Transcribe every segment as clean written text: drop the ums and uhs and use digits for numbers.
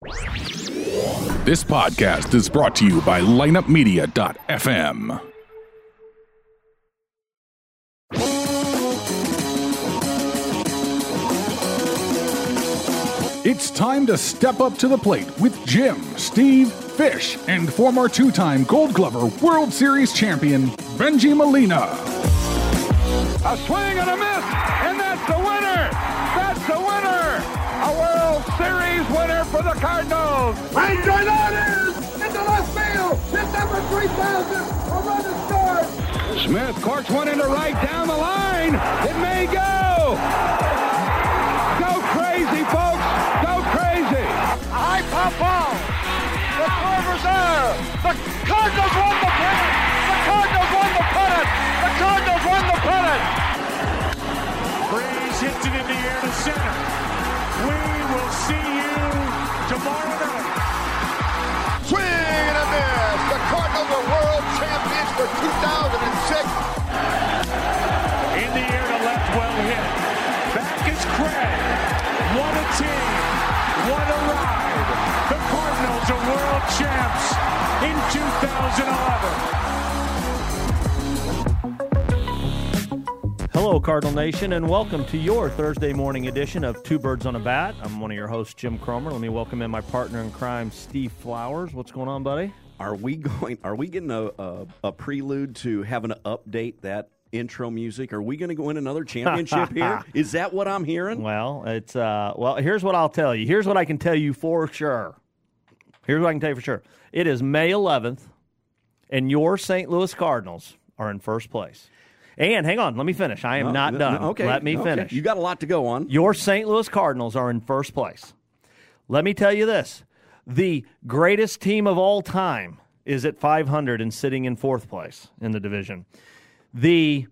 This podcast is brought to you by lineupmedia.fm. It's time to step up to the plate with Jim, Steve, Fish, and former two-time Gold Glover World Series champion, Bengie Molina. A swing and a miss, and that's the winner! That's the winner! A World Series winner for the Cardinals! Right drive out is into left field! Hit number 3,000! A run is scored! Smith corks one into right down the line! It may go! Go crazy, folks! Go crazy! A high pop ball! The Corvers there! The Cardinals won the pennant! The Cardinals won the pennant! The Cardinals won the pennant! Breeze hits it in the air to center. We will see you tomorrow night. Swing and a miss! The Cardinals are world champions for 2006! In the air to left, well hit. Back is Craig. What a team. What a ride. The Cardinals are world champs in 2011. Hello, Cardinal Nation, and welcome to your Thursday morning edition of Two Birds on a Bat. I'm one of your hosts, Jim Cromer. Let me welcome in my partner in crime, Steve Flowers. What's going on, buddy? Are we getting a prelude to having to update that intro music? Are we going to go win another championship here? Is that what I'm hearing? Well, it's here's what I'll tell you. Here's what I can tell you for sure. Here's what I can tell you for sure. It is May 11th, and your St. Louis Cardinals are in first place. And hang on, let me finish. I am not done. Okay. Let me finish. You got a lot to go on. Your St. Louis Cardinals are in first place. Let me tell you this. The greatest team of all time is at 500 and sitting in fourth place in the division. The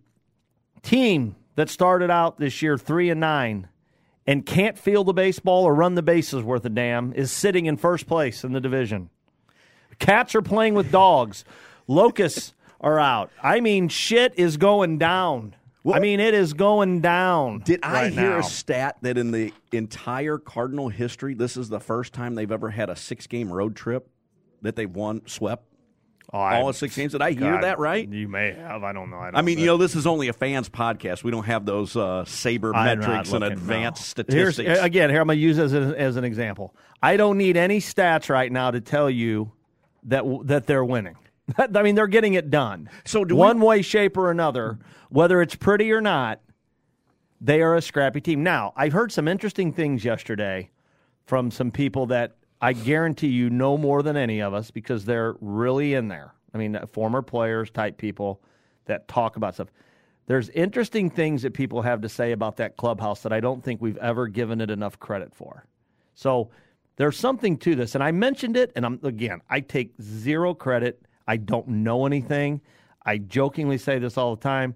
team that started out this year 3-9 and can't feel the baseball or run the bases worth a damn is sitting in first place in the division. Cats are playing with dogs. Locusts are out. I mean, shit is going down. Well, I mean, it is going down. Did I right hear now. a stat that in the entire Cardinal history, this is the first time they've ever had a 6-game road trip that they've swept? All of 6 games. Did I hear that right? You may have. I don't know. I mean, this is only a fans podcast. We don't have those saber metrics and advanced statistics. Here, I'm going to use as an example. I don't need any stats right now to tell you that they're winning. I mean, they're getting it done. So one way, shape, or another, whether it's pretty or not, they are a scrappy team. Now, I've heard some interesting things yesterday from some people that I guarantee you know more than any of us because they're really in there. I mean, former players type people that talk about stuff. There's interesting things that people have to say about that clubhouse that I don't think we've ever given it enough credit for. So there's something to this, and I mentioned it, and I take zero credit. I don't know anything. I jokingly say this all the time.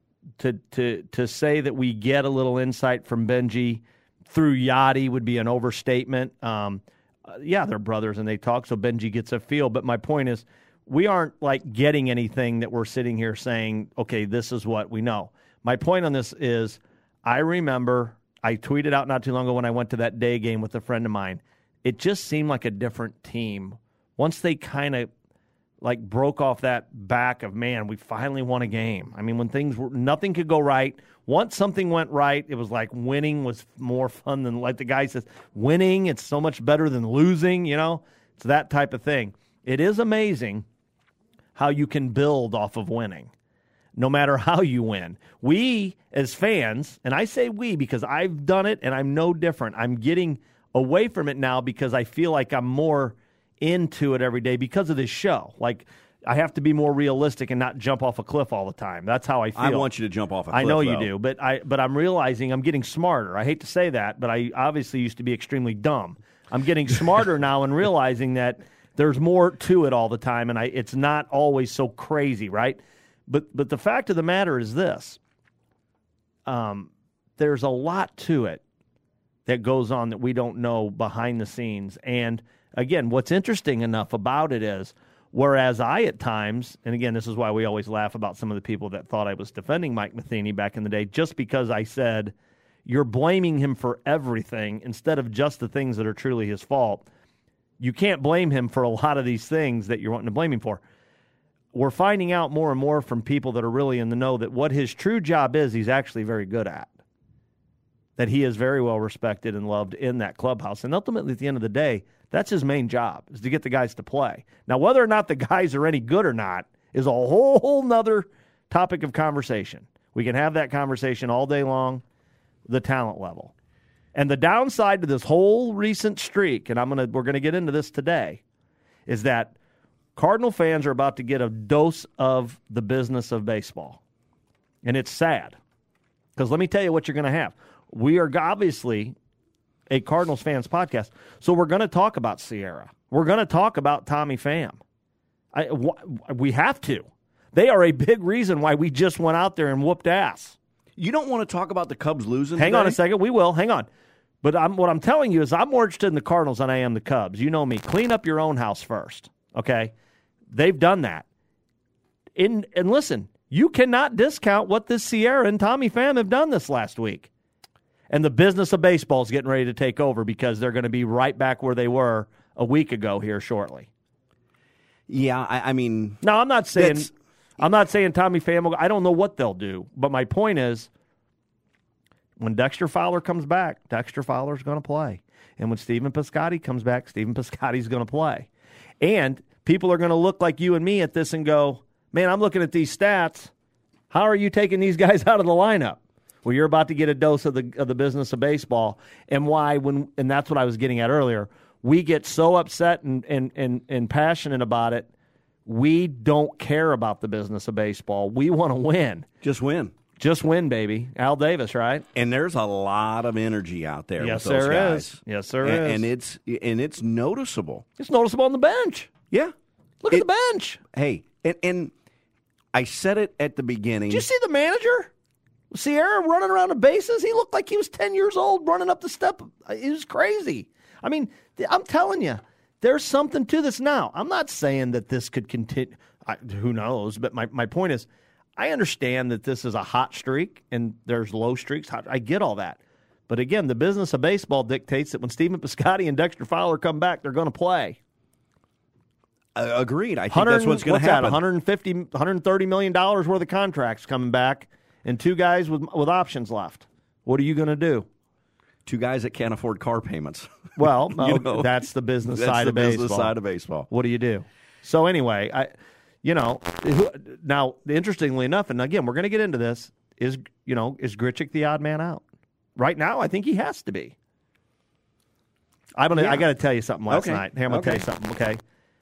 To say that we get a little insight from Bengie through Yachty would be an overstatement. Yeah, they're brothers and they talk, so Bengie gets a feel. But my point is, we aren't like getting anything that we're sitting here saying, okay, this is what we know. My point on this is, I remember I tweeted out not too long ago when I went to that day game with a friend of mine. It just seemed like a different team once they kind of like broke off that back of, man, we finally won a game. I mean, when nothing could go right. Once something went right, it was like winning was more fun than, like the guy says, winning, it's so much better than losing, It's that type of thing. It is amazing how you can build off of winning, no matter how you win. We, as fans, and I say we because I've done it and I'm no different. I'm getting away from it now because I feel like I'm more into it every day because of this show. Like, I have to be more realistic and not jump off a cliff all the time. That's how I feel. I want you to jump off a cliff, I know you though. do, but I'm realizing I'm getting smarter. I hate to say that, but I obviously used to be extremely dumb. I'm getting smarter now and realizing that there's more to it all the time, and it's not always so crazy, right? But the fact of the matter is this. There's a lot to it that goes on that we don't know behind the scenes. And again, what's interesting enough about it is, whereas I at times, and again, this is why we always laugh about some of the people that thought I was defending Mike Matheny back in the day, just because I said, you're blaming him for everything instead of just the things that are truly his fault. you can't blame him for a lot of these things that you're wanting to blame him for. We're finding out more and more from people that are really in the know that what his true job is, he's actually very good at. That he is very well respected and loved in that clubhouse. And ultimately, at the end of the day, that's his main job, is to get the guys to play. Now, whether or not the guys are any good or not is a whole nother topic of conversation. We can have that conversation all day long, the talent level. And the downside to this whole recent streak, and we're gonna get into this today, is that Cardinal fans are about to get a dose of the business of baseball. And it's sad. Because let me tell you what you're going to have. We are obviously a Cardinals fans podcast, so we're going to talk about Sierra. We're going to talk about Tommy Pham. We have to. They are a big reason why we just went out there and whooped ass. You don't want to talk about the Cubs losing Hang today? on a second. We will. Hang on. But what I'm telling you is I'm more interested in the Cardinals than I am the Cubs. You know me. Clean up your own house first, okay? They've done that. And listen, you cannot discount what this Sierra and Tommy Pham have done this last week. And the business of baseball is getting ready to take over because they're going to be right back where they were a week ago here shortly. Yeah, I mean... No, I'm not saying Tommy Pham, I don't know what they'll do. But my point is, when Dexter Fowler comes back, Dexter Fowler's going to play. And when Stephen Piscotty comes back, Stephen Piscotty's going to play. And people are going to look like you and me at this and go, man, I'm looking at these stats. How are you taking these guys out of the lineup? Well, you're about to get a dose of the business of baseball. And and that's what I was getting at earlier. We get so upset and passionate about it. We don't care about the business of baseball. We want to win. Just win. Just win, baby. Al Davis, right? And there's a lot of energy out there yes, with those there guys. Is. Yes, there is. And it's noticeable. It's noticeable on the bench. Yeah. Look at the bench. Hey, and I said it at the beginning. Did you see the manager? Sierra running around the bases? He looked like he was 10 years old running up the step. It was crazy. I mean, I'm telling you, there's something to this now. I'm not saying that this could continue. Who knows? But my point is, I understand that this is a hot streak and there's low streaks. I get all that. But again, the business of baseball dictates that when Stephen Piscotty and Dexter Fowler come back, they're going to play. Agreed. I think that's what's going to happen. $130 million worth of contracts coming back and two guys with options left. What are you going to do? Two guys that can't afford car payments. Well, that's the business side of baseball. That's the business side of baseball. What do you do? So anyway, now, interestingly enough, and again, we're going to get into this, is Grichuk the odd man out? Right now, I think he has to be. I got to tell you something last night. Hey, I'm going to tell you something, okay?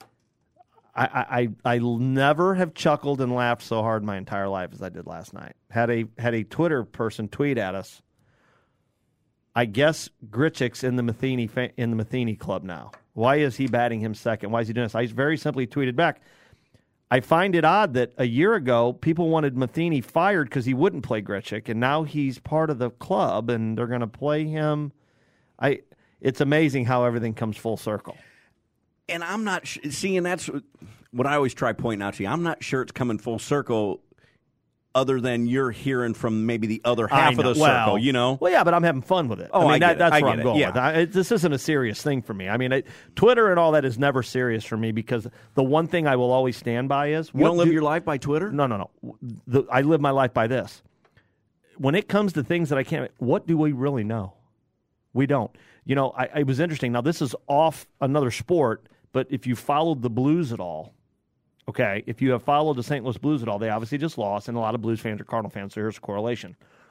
I never have chuckled and laughed so hard in my entire life as I did last night. Had a Twitter person tweet at us. I guess Grichuk's in the Matheny club now. Why is he batting him second? Why is he doing this? I very simply tweeted back, I find it odd that a year ago people wanted Matheny fired because he wouldn't play Grichuk, and now he's part of the club and they're going to play him. It's amazing how everything comes full circle. And I'm not seeing that's what I always try pointing out to you. I'm not sure it's coming full circle other than you're hearing from maybe the other half of the circle, you know? Well, yeah, but I'm having fun with it. Oh, that's where I'm going yeah. with it. This isn't a serious thing for me. I mean, Twitter and all that is never serious for me because the one thing I will always stand by is... You don't live your life by Twitter? No. I live my life by this. When it comes to things that I can't... What do we really know? We don't. It was interesting. Now, this is off another sport, but if you followed the Blues at all... Okay, if you have followed the St. Louis Blues at all, they obviously just lost, and a lot of Blues fans are Cardinal fans, so here's a correlation.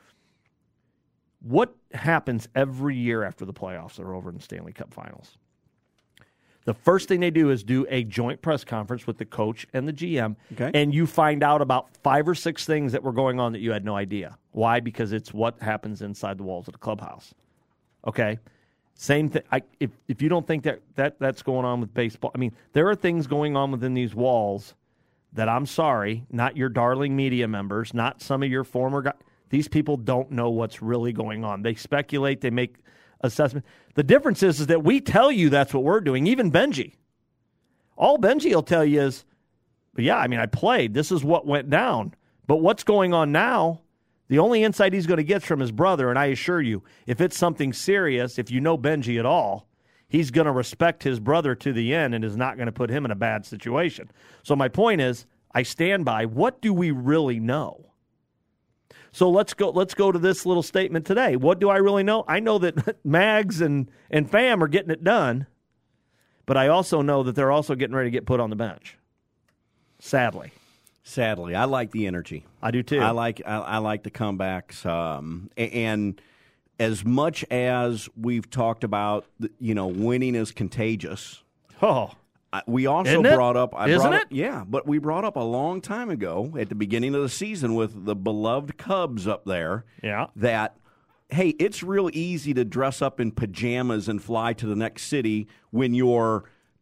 What happens every year after the playoffs are over in the Stanley Cup Finals? The first thing they do is do a joint press conference with the coach and the GM, and you find out about 5 or 6 things that were going on that you had no idea. Why? Because it's what happens inside the walls of the clubhouse. Okay? Same thing. If you don't think that's going on with baseball, I mean, there are things going on within these walls that I'm sorry, not your darling media members, not some of your former guys. These people don't know what's really going on. They speculate. They make assessments. The difference is that we tell you that's what we're doing. Even Benji. All Benji will tell you is, yeah, I mean, I played. This is what went down. But what's going on now? The only insight he's going to get from his brother, and I assure you, if it's something serious, if you know Benji at all, he's going to respect his brother to the end and is not going to put him in a bad situation. So my point is, I stand by, what do we really know? So let's go to this little statement today. What do I really know? I know that Mags and Fam are getting it done, but I also know that they're also getting ready to get put on the bench. Sadly, I like the energy. I do too. I like the comebacks, and as much as we've talked about, winning is contagious. Oh. We also brought up, Isn't it? Yeah, but we brought up a long time ago at the beginning of the season with the beloved Cubs up there. Yeah. That, hey, it's real easy to dress up in pajamas and fly to the next city when you're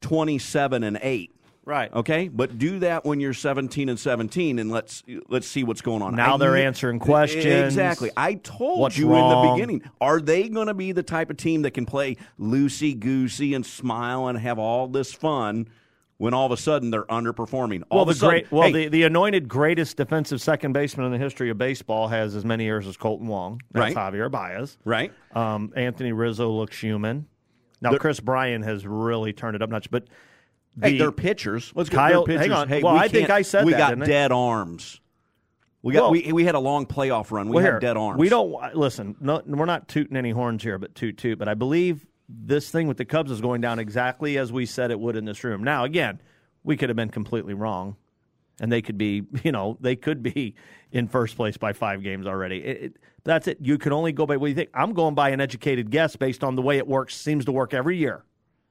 27-8. Right. Okay, but do that when you're 17-17, and let's see what's going on. Now they're answering questions. Exactly. I told you in the beginning. Are they going to be the type of team that can play loosey-goosey and smile and have all this fun when all of a sudden they're underperforming? The anointed greatest defensive second baseman in the history of baseball has as many years as Colton Wong. That's right. Javier Baez. Right. Anthony Rizzo looks human. Now Chris Bryan has really turned it up notch, but. They're pitchers. Let's go. Kyle, pitchers. hang on. Hey, I think I said we that. We got dead arms. We had a long playoff run. We had dead arms. We don't listen. No, we're not tooting any horns here, but toot. But I believe this thing with the Cubs is going down exactly as we said it would in this room. Now, again, we could have been completely wrong, and they could be, in first place by 5 games already. That's it. You can only go by what you think. I'm going by an educated guess based on the way it works. Seems to work every year.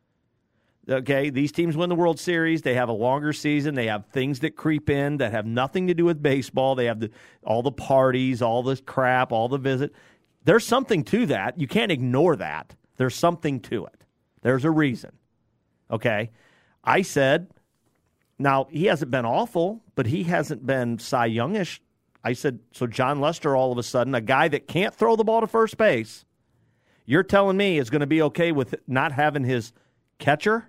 Okay, these teams win the World Series. They have a longer season. They have things that creep in that have nothing to do with baseball. They have all the parties, all this crap, all the visit. There's something to that. You can't ignore that. There's something to it. There's a reason. Okay, I said, now he hasn't been awful, but he hasn't been Cy Youngish. I said, so John Lester all of a sudden, a guy that can't throw the ball to first base, you're telling me is going to be okay with not having his catcher?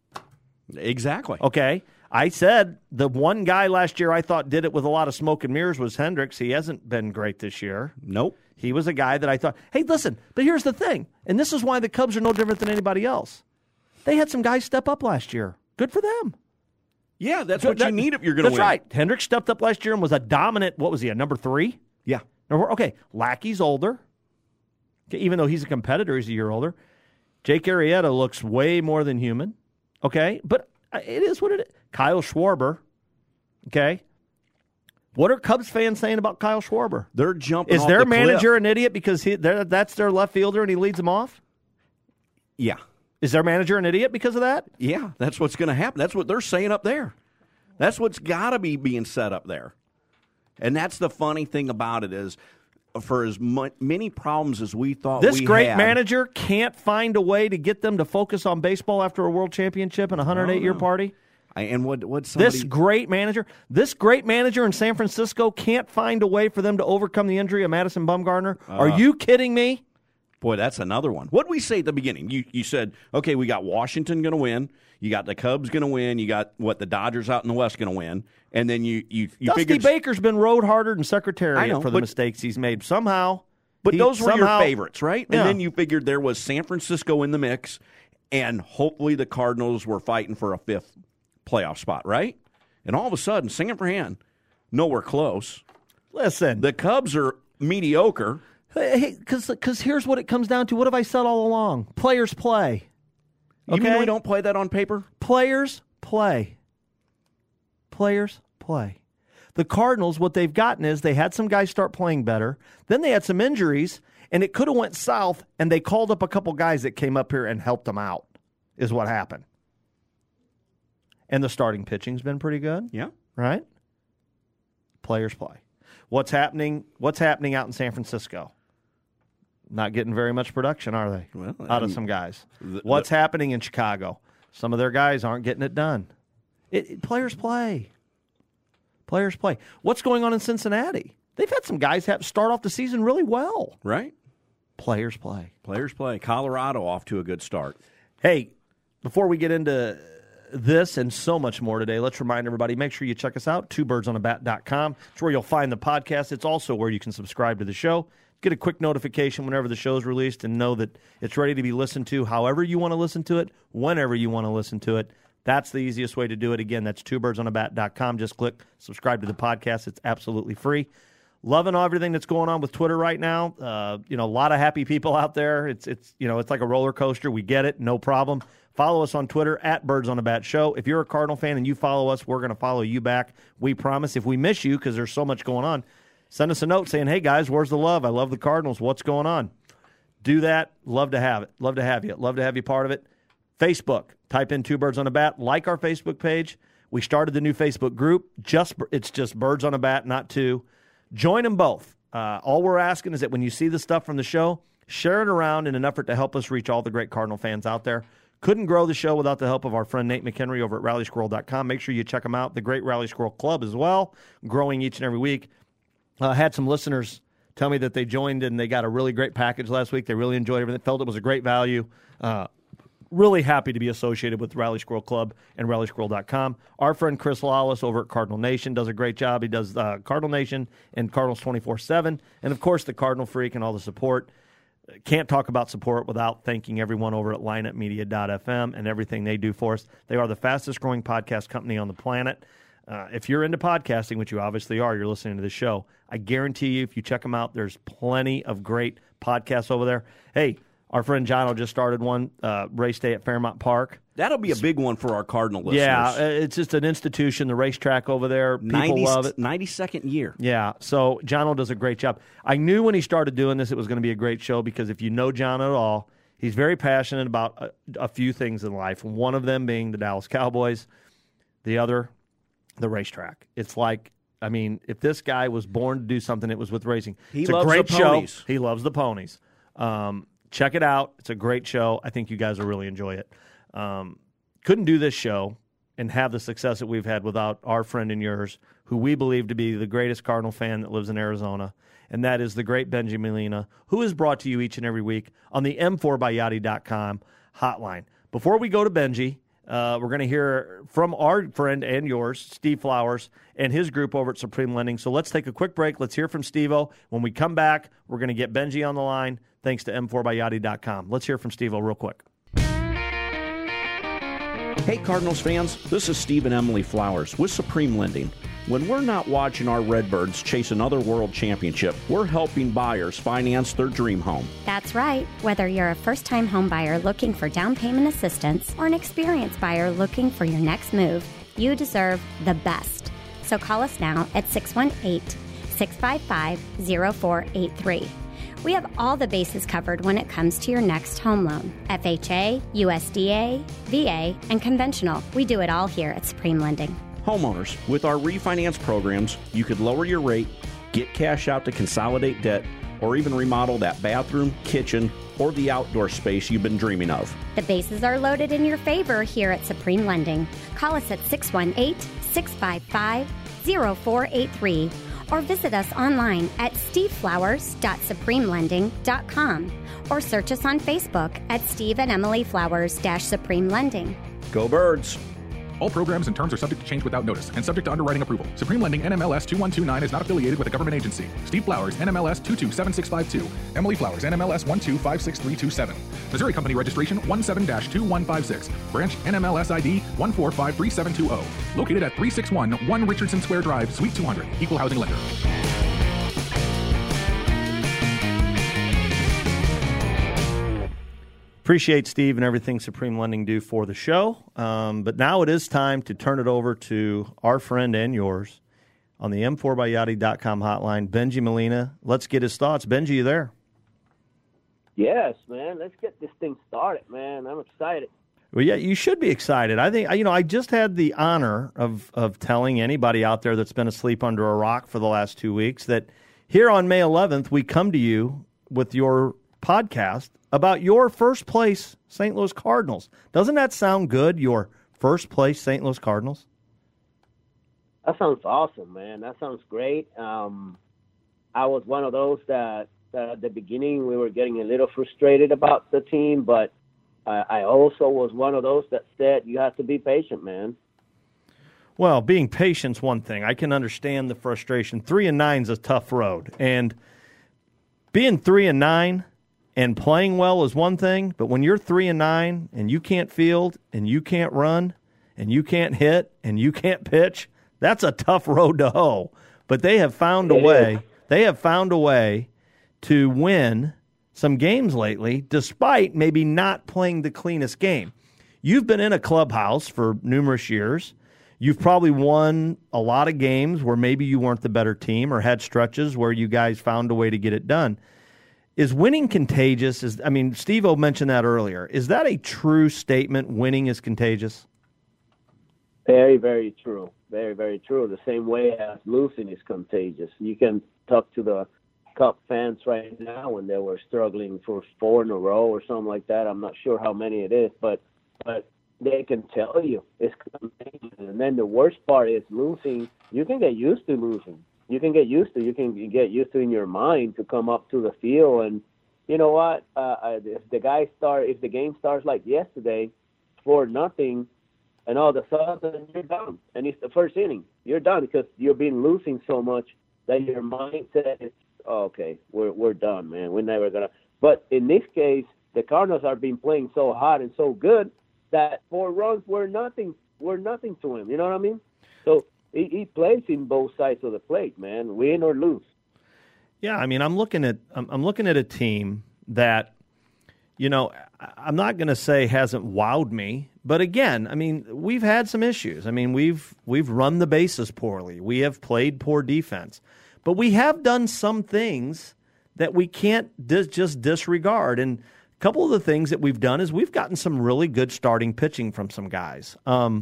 Exactly. Okay. I said the one guy last year I thought did it with a lot of smoke and mirrors was Hendricks. He hasn't been great this year. Nope. He was a guy that I thought, hey, listen, but here's the thing, and this is why the Cubs are no different than anybody else. They had some guys step up last year. Good for them. Yeah, that's what you need if you're going to win. That's right. Hendricks stepped up last year and was a dominant, what was he, a number 3? Yeah. Okay, Lackey's older. Okay, even though he's a competitor, he's a year older. Jake Arrieta looks way more than human. Okay, but it is what it is. Kyle Schwarber, okay? What are Cubs fans saying about Kyle Schwarber? They're jumping off the cliff. Is their manager an idiot because that's their left fielder and he leads them off? Yeah. Is their manager an idiot because of that? Yeah, that's what's going to happen. That's what they're saying up there. That's what's got to be being said up there. And that's the funny thing about it is, for as many problems as we thought this great manager can't find a way to get them to focus on baseball after a world championship and a 108-year party. And this great manager in San Francisco can't find a way for them to overcome the injury of Madison Bumgarner. Are you kidding me? Boy, that's another one. What did we say at the beginning? You said, okay, we got Washington going to win. You got the Cubs going to win. You got, the Dodgers out in the West going to win. And then you Dusty Baker's been road harder than Secretariat for the mistakes he's made. Somehow. But those were your favorites, right? Yeah. And then you figured there was San Francisco in the mix, and hopefully the Cardinals were fighting for a 5th playoff spot, right? And all of a sudden, San Fran, nowhere close. Listen. The Cubs are mediocre. Hey, because here's what it comes down to. What have I said all along? Players play. Okay? You mean we don't play that on paper? Players play. Players play. The Cardinals, what they've gotten is they had some guys start playing better. Then they had some injuries, and it could have went south, and they called up a couple guys that came up here and helped them out, is what happened. And the starting pitching's been pretty good. Yeah. Right? Players play. What's happening out in San Francisco? Not getting very much production, are they? Well, out of some guys. What's happening in Chicago? Some of their guys aren't getting it done. Players play. Players play. What's going on in Cincinnati? They've had some guys start off the season really well. Right. Players play. Players play. Colorado off to a good start. Hey, before we get into this and so much more today, let's remind everybody, make sure you check us out, twobirdsonAbat.com. It's where you'll find the podcast. It's also where you can subscribe to the show. get a quick notification whenever the show's released and know that it's ready to be listened to however you want to listen to it, whenever you want to listen to it. That's the easiest way to do it. Again, that's twobirdsonthebat.com. Just click subscribe to the podcast. It's absolutely free. Loving everything that's going on with Twitter right now. A lot of happy people out there. It's like a roller coaster. We get it. No problem. Follow us on Twitter at Birds on the Bat Show. If you're a Cardinal fan and you follow us, we're going to follow you back. We promise. If we miss you because there's so much going on, send us a note saying, hey, guys, where's the love? I love the Cardinals. What's going on? Do that. Love to have it. Love to have you. Love to have you part of it. Facebook. Type in Two Birds on a Bat. Like our Facebook page. We started the new Facebook group. It's just Birds on a Bat, not two. Join them both. All we're asking is that when you see the stuff from the show, share it around in an effort to help us reach all the great Cardinal fans out there. Couldn't grow the show without the help of our friend Nate McHenry over at RallySquirrel.com. Make sure you check him out. The great Rally Squirrel Club as well, growing each and every week. Had some listeners tell me that they joined and they got a really great package last week. They really enjoyed everything. Felt it was a great value. Really happy to be associated with Rally Squirrel Club and RallySquirrel.com. Our friend Chris Lawless over at Cardinal Nation does a great job. He does Cardinal Nation and Cardinals 24/7. And, of course, the Cardinal Freak and all the support. Can't talk about support without thanking everyone over at lineupmedia.fm and everything they do for us. They are the fastest-growing podcast company on the planet. If you're into podcasting, which you obviously are, you're listening to this show, I guarantee you if you check them out, there's plenty of great podcasts over there. Hey, our friend Jono just started one, race day at Fairmount Park. That'll be a big one for our Cardinal listeners. Yeah, it's just an institution, the racetrack over there. People love it. 92nd year. Yeah, so Jono does a great job. I knew when he started doing this it was going to be a great show because if you know Jono at all, he's very passionate about a few things in life, one of them being the Dallas Cowboys, the other, the racetrack. It's like, if this guy was born to do something, it was with racing. It's a great show. He loves the ponies. Check it out. It's a great show. I think you guys will really enjoy it. Couldn't do this show and have the success that we've had without our friend and yours, who we believe to be the greatest Cardinal fan that lives in Arizona, and that is the great Benji Molina, who is brought to you each and every week on the M4byYachty.com hotline. Before we go to Benji, we're going to hear from our friend and yours, Steve Flowers, and his group over at Supreme Lending. So let's take a quick break. Let's hear from Steve-O. When we come back, we're going to get Benji on the line, thanks to M4byYachty.com. Let's hear from Steve-O real quick. Hey, Cardinals fans, this is Steve and Emily Flowers with Supreme Lending. When we're not watching our Redbirds chase another world championship, we're helping buyers finance their dream home. That's right. Whether you're a first-time home buyer looking for down payment assistance or an experienced buyer looking for your next move, you deserve the best. So call us now at 618-655-0483. We have all the bases covered when it comes to your next home loan. FHA, USDA, VA, and conventional. We do it all here at Supreme Lending. Homeowners, with our refinance programs, you could lower your rate, get cash out to consolidate debt, or even remodel that bathroom, kitchen, or the outdoor space you've been dreaming of. The bases are loaded in your favor here at Supreme Lending. Call us at 618-655-0483 or visit us online at steveflowers.supremelending.com or search us on Facebook at Steve and Emily Flowers-Supreme Lending. Go Birds! All programs and terms are subject to change without notice and subject to underwriting approval. Supreme Lending NMLS 2129 is not affiliated with a government agency. Steve Flowers NMLS 227652. Emily Flowers NMLS 1256327. Missouri Company Registration 17-2156. Branch NMLS ID 1453720. Located at 3611 Richardson Square Drive, Suite 200. Equal housing lender. Appreciate Steve and everything Supreme Lending do for the show. But now it is time to turn it over to our friend and yours on the M4byYachty.com hotline, Benji Molina. Let's get his thoughts. Benji, you there? Yes, man. Let's get this thing started, man. I'm excited. Well, yeah, you should be excited. I think, I just had the honor of telling anybody out there that's been asleep under a rock for the last 2 weeks that here on May 11th, we come to you with your podcast about your first place St. Louis Cardinals. Doesn't that sound good, your first place St. Louis Cardinals? That sounds awesome, man. That sounds great. I was one of those that at the beginning we were getting a little frustrated about the team, but I also was one of those that said you have to be patient, man. Well, being patient's one thing. I can understand the frustration. 3-9 is a tough road, and being 3-9 and playing well is one thing, but when you're 3-9 and you can't field and you can't run and you can't hit and you can't pitch, that's a tough road to hoe. But they have found a way. They have found a way to win some games lately, despite maybe not playing the cleanest game. You've been in a clubhouse for numerous years. You've probably won a lot of games where maybe you weren't the better team or had stretches where you guys found a way to get it done. Is winning contagious? Steve-O mentioned that earlier. Is that a true statement, winning is contagious? Very, very true. Very, very true. The same way as losing is contagious. You can talk to the Cup fans right now when they were struggling for 4 in a row or something like that. I'm not sure how many it is, but they can tell you it's contagious. And then the worst part is losing. You can get used to losing. You can get used to in your mind to come up to the field. And you know what? If the game starts like yesterday, 4-0, and all of a sudden you're done, and it's the first inning, you're done because you've been losing so much that your mindset is, okay, we're done, man. We're never gonna. But in this case, the Cardinals are been playing so hot and so good that 4 runs were nothing to him. You know what I mean? So he plays in both sides of the plate, man, win or lose. Yeah, I'm looking at a team that, I'm not going to say hasn't wowed me, but again, we've had some issues. We've run the bases poorly. We have played poor defense, but we have done some things that we can't just disregard. And a couple of the things that we've done is we've gotten some really good starting pitching from some guys.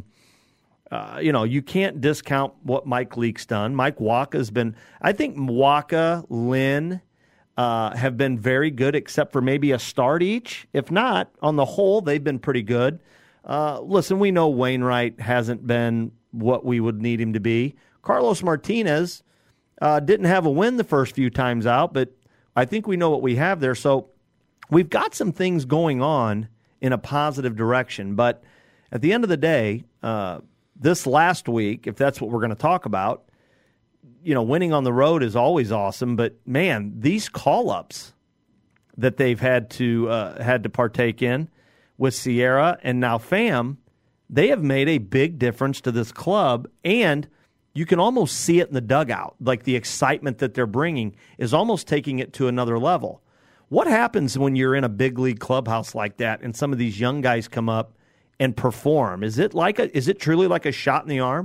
You can't discount what Mike Leake's done. Mike Wacha's been, I think Wacha, Lynn have been very good, except for maybe a start each. If not, on the whole, they've been pretty good. Listen, we know Wainwright hasn't been what we would need him to be. Carlos Martinez didn't have a win the first few times out, but I think we know what we have there. So we've got some things going on in a positive direction. But at the end of the day, this last week, if that's what we're going to talk about, winning on the road is always awesome. But man, these call-ups that they've had to partake in with Sierra and now Pham, they have made a big difference to this club. And you can almost see it in the dugout, like the excitement that they're bringing is almost taking it to another level. What happens when you're in a big league clubhouse like that and some of these young guys come up and perform? Is it truly like a shot in the arm?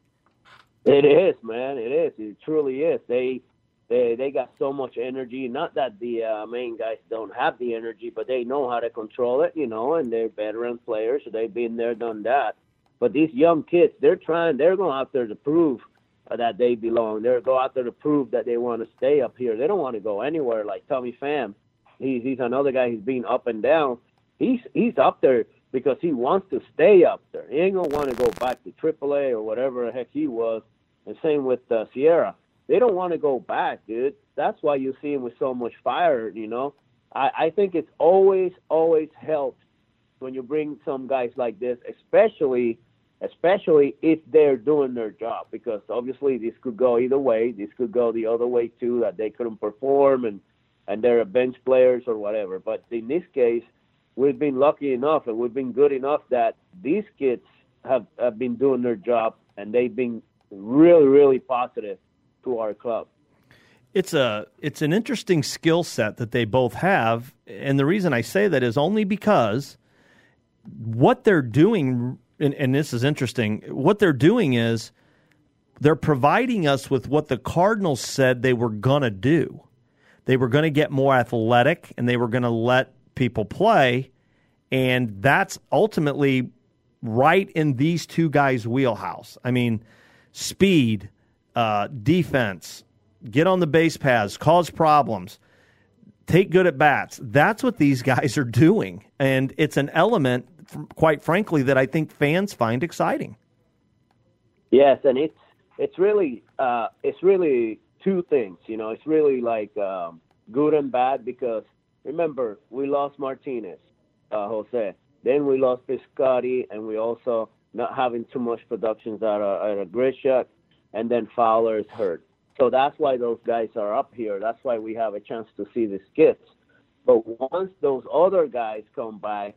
It is, man. It is. It truly is. They got so much energy. Not that the main guys don't have the energy, but they know how to control it, and they're veteran players, so they've been there, done that. But these young kids, they're going out there to prove that they belong. They're going out there to prove that they want to stay up here. They don't want to go anywhere. Like Tommy Pham, he's another guy who's been up and down. He's up there because he wants to stay up there. He ain't going to want to go back to AAA or whatever the heck he was. And same with Sierra. They don't want to go back, dude. That's why you see him with so much fire, I think it's always helped when you bring some guys like this, especially if they're doing their job, because obviously this could go either way. This could go the other way, too, that they couldn't perform and they're bench players or whatever. But in this case, we've been lucky enough and we've been good enough that these kids have been doing their job, and they've been really, really positive to our club. It's an interesting skill set that they both have, and the reason I say that is only because what they're doing, and this is interesting, what they're doing is they're providing us with what the Cardinals said they were going to do. They were going to get more athletic, and they were going to let people play, and that's ultimately right in these two guys' wheelhouse. Speed, defense, get on the base paths, cause problems, take good at bats. That's what these guys are doing, and it's an element, quite frankly, that I think fans find exciting. Yes, and it's really two things. It's really like good and bad, because remember, we lost Martinez, Jose. Then we lost Piscotty, and we also not having too much productions out of Grichuk, and then Fowler is hurt. So that's why those guys are up here. That's why we have a chance to see the skits. But once those other guys come by,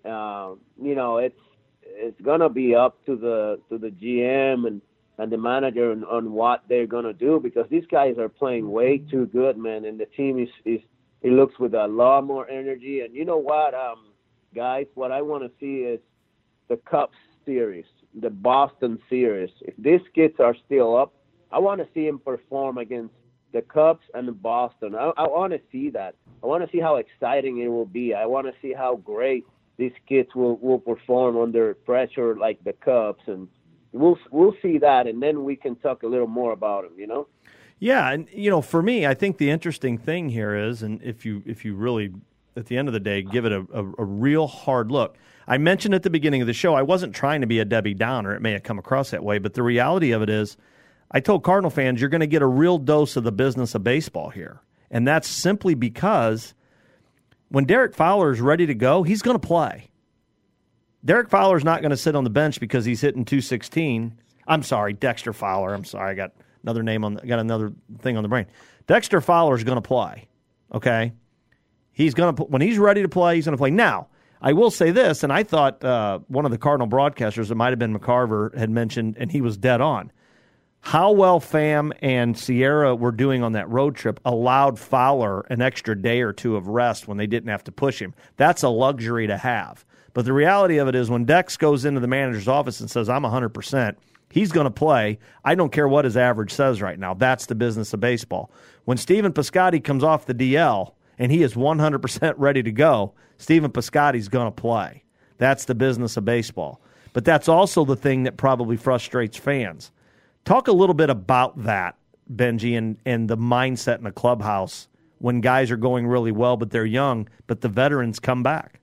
it's gonna be up to the GM and the manager on what they're gonna do, because these guys are playing way too good, man, and the team is it looks with a lot more energy. And you know what, guys, what I want to see is the Cup series, the Boston series. If these kids are still up, I want to see him perform against the Cubs and the Boston. I want to see that. I want to see how exciting it will be. I want to see how great these kids will perform under pressure like the Cubs, and we'll see that, and then we can talk a little more about them, Yeah, and for me, I think the interesting thing here is, and if you really, at the end of the day, give it a real hard look. I mentioned at the beginning of the show, I wasn't trying to be a Debbie Downer. It may have come across that way, but the reality of it is, I told Cardinal fans, you're going to get a real dose of the business of baseball here. And that's simply because when Derek Fowler is ready to go, he's going to play. Derek Fowler's not going to sit on the bench because he's hitting 216. I'm sorry, Dexter Fowler. I'm sorry, I got another thing on the brain. Dexter Fowler is going to play. Okay? He's going to when he's ready to play, he's going to play. Now, I will say this, and I thought one of the Cardinal broadcasters, it might have been McCarver, had mentioned, and he was dead on. How well Pham and Sierra were doing on that road trip allowed Fowler an extra day or two of rest when they didn't have to push him. That's a luxury to have. But the reality of it is when Dex goes into the manager's office and says, I'm 100%, he's going to play. I don't care what his average says right now. That's the business of baseball. When Stephen Piscotty comes off the DL and he is 100% ready to go, Stephen Piscotty's going to play. That's the business of baseball. But that's also the thing that probably frustrates fans. Talk a little bit about that, Benji, and the mindset in the clubhouse when guys are going really well, but they're young, but the veterans come back.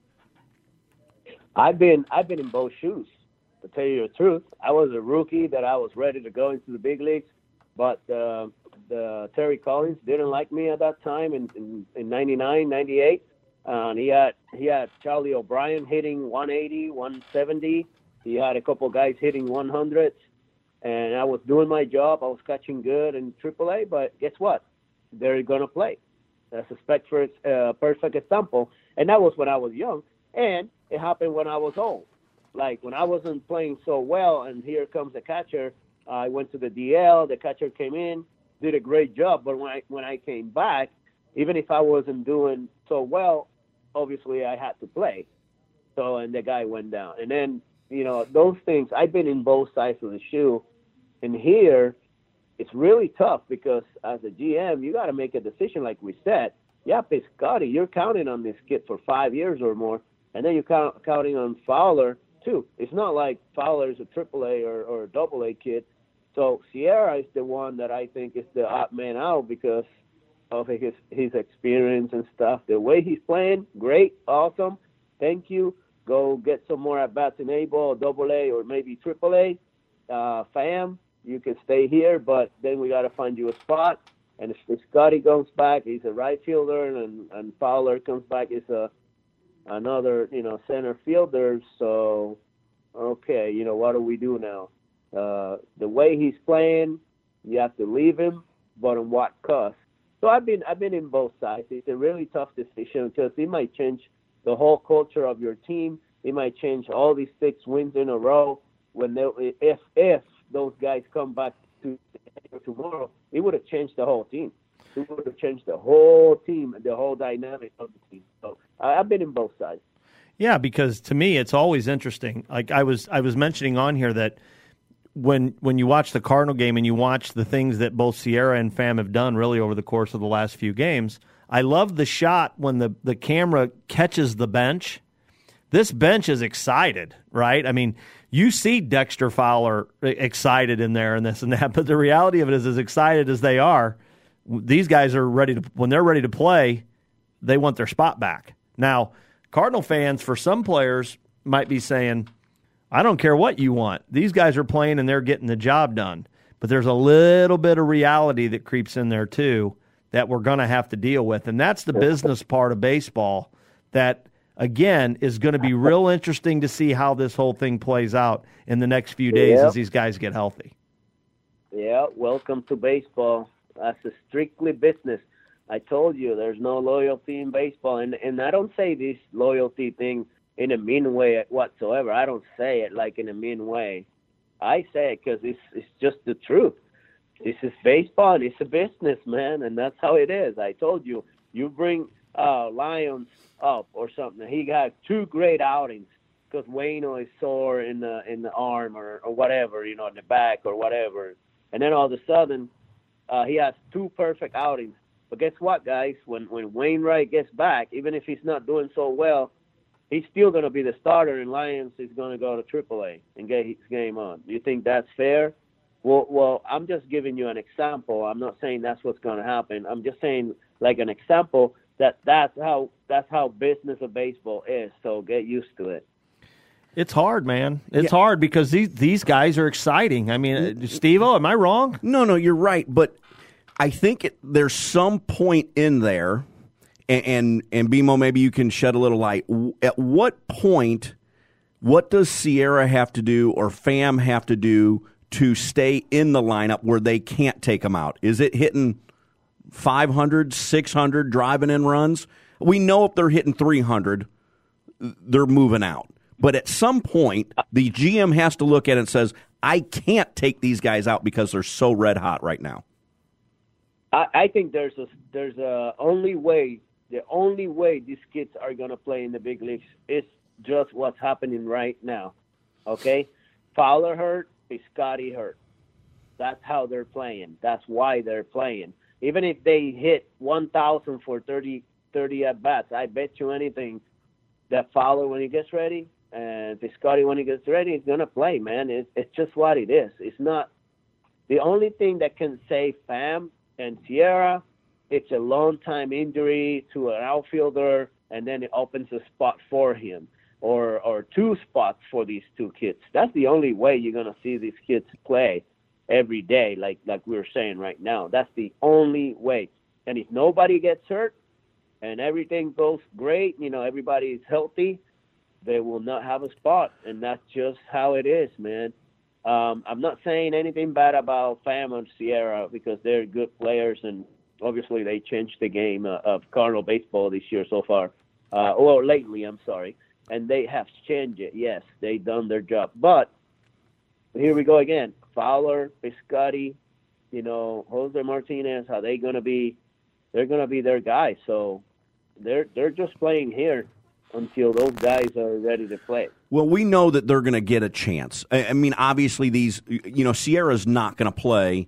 I've been in both shoes, to tell you the truth. I was a rookie that I was ready to go into the big leagues, but the Terry Collins didn't like me at that time in 99, 98. And he had Charlie O'Brien hitting 180, 170. He had a couple guys hitting 100s. And I was doing my job. I was catching good in AAA, but guess what? They're going to play. That's a perfect example. And that was when I was young. And it happened when I was old. Like when I wasn't playing so well, and here comes the catcher. I went to the DL. The catcher came in, did a great job. But when I came back, even if I wasn't doing so well, obviously I had to play. So, and the guy went down. And then, those things, I've been in both sides of the shoe. And here, it's really tough because as a GM, you got to make a decision like we said. Yeah, Piscotty, you're counting on this kid for 5 years or more, and then you're counting on Fowler, too. It's not like Fowler is a AAA or a AA kid. So Sierra is the one that I think is the odd man out because of his experience and stuff. The way he's playing, great, awesome, thank you. Go get some more at-bats in A-ball, AA, or maybe AAA. Pham, you can stay here, but then we got to find you a spot. And if Scotty comes back, he's a right fielder, and Fowler comes back, he's another, center fielder. So, okay, what do we do now? The way he's playing, you have to leave him, but on what cost? So I've been in both sides. It's a really tough decision because it might change the whole culture of your team. It might change all these 6 wins in a row. If those guys come back to tomorrow, it would have changed the whole team. It would have changed the whole team and the whole dynamic of the team. So I've been in both sides. Yeah, because to me, it's always interesting. Like I was mentioning on here that when you watch the Cardinal game and you watch the things that both Sierra and Pham have done really over the course of the last few games, I love the shot when the camera catches the bench. This bench is excited, right? I mean, you see Dexter Fowler excited in there and this and that, but the reality of it is, as excited as they are, these guys are ready to. When they're ready to play, they want their spot back. Now, Cardinal fans, for some players, might be saying, I don't care what you want. These guys are playing and they're getting the job done. But there's a little bit of reality that creeps in there, too, that we're going to have to deal with. And that's the business part of baseball that, again, is going to be real interesting to see how this whole thing plays out in the next few days as these guys get healthy. Yeah, welcome to baseball. That's a strictly business. I told you there's no loyalty in baseball, and I don't say this loyalty thing in a mean way whatsoever. I don't say it like in a mean way. I say it because it's just the truth. This is baseball, and it's a business, man, and that's how it is. I told you, you bring Lyons up or something. He got 2 great outings because Waino is sore in the arm or whatever, in the back or whatever. And then all of a sudden, he has 2 perfect outings. But guess what, guys? When Wainwright gets back, even if he's not doing so well, he's still going to be the starter, and Lyons is going to go to AAA and get his game on. Do you think that's fair? Well, I'm just giving you an example. I'm not saying that's what's going to happen. I'm just saying, like an example, that's how business of baseball is. So get used to it. It's hard, man. It's hard because these guys are exciting. I mean, Steve-O, am I wrong? No, you're right. But I think there's some point in there, and BMO, maybe you can shed a little light. At what point, what does Sierra have to do or Pham have to do to stay in the lineup where they can't take them out? Is it hitting 500, 600, driving in runs? We know if they're hitting 300, they're moving out. But at some point, the GM has to look at it and says, I can't take these guys out because they're so red hot right now. I think there's a only way. The only way these kids are going to play in the big leagues is just what's happening right now. Okay? Fowler hurt, Piscotty hurt. That's how they're playing. That's why they're playing. Even if they hit 1,000 for 30 at-bats, I bet you anything that Fowler, when he gets ready, and Piscotty, when he gets ready, is going to play, man. It's just what it is. It's not the only thing that can save Pham and Sierra. It's a long-time injury to an outfielder, and then it opens a spot for him, or 2 spots for these 2 kids. That's the only way you're going to see these kids play every day, like we were saying right now. That's the only way. And if nobody gets hurt and everything goes great, everybody is healthy, they will not have a spot, and that's just how it is, man. I'm not saying anything bad about Pham and Sierra because they're good players, and obviously they changed the game of Cardinal baseball this year so far. Or lately, I'm sorry. And they have changed it. Yes, they've done their job. But here we go again. Fowler, Piscotty, Jose Martinez, how they going to be? They're going to be their guys. So they're just playing here until those guys are ready to play. Well, we know that they're going to get a chance. I mean, obviously these, Sierra's not going to play,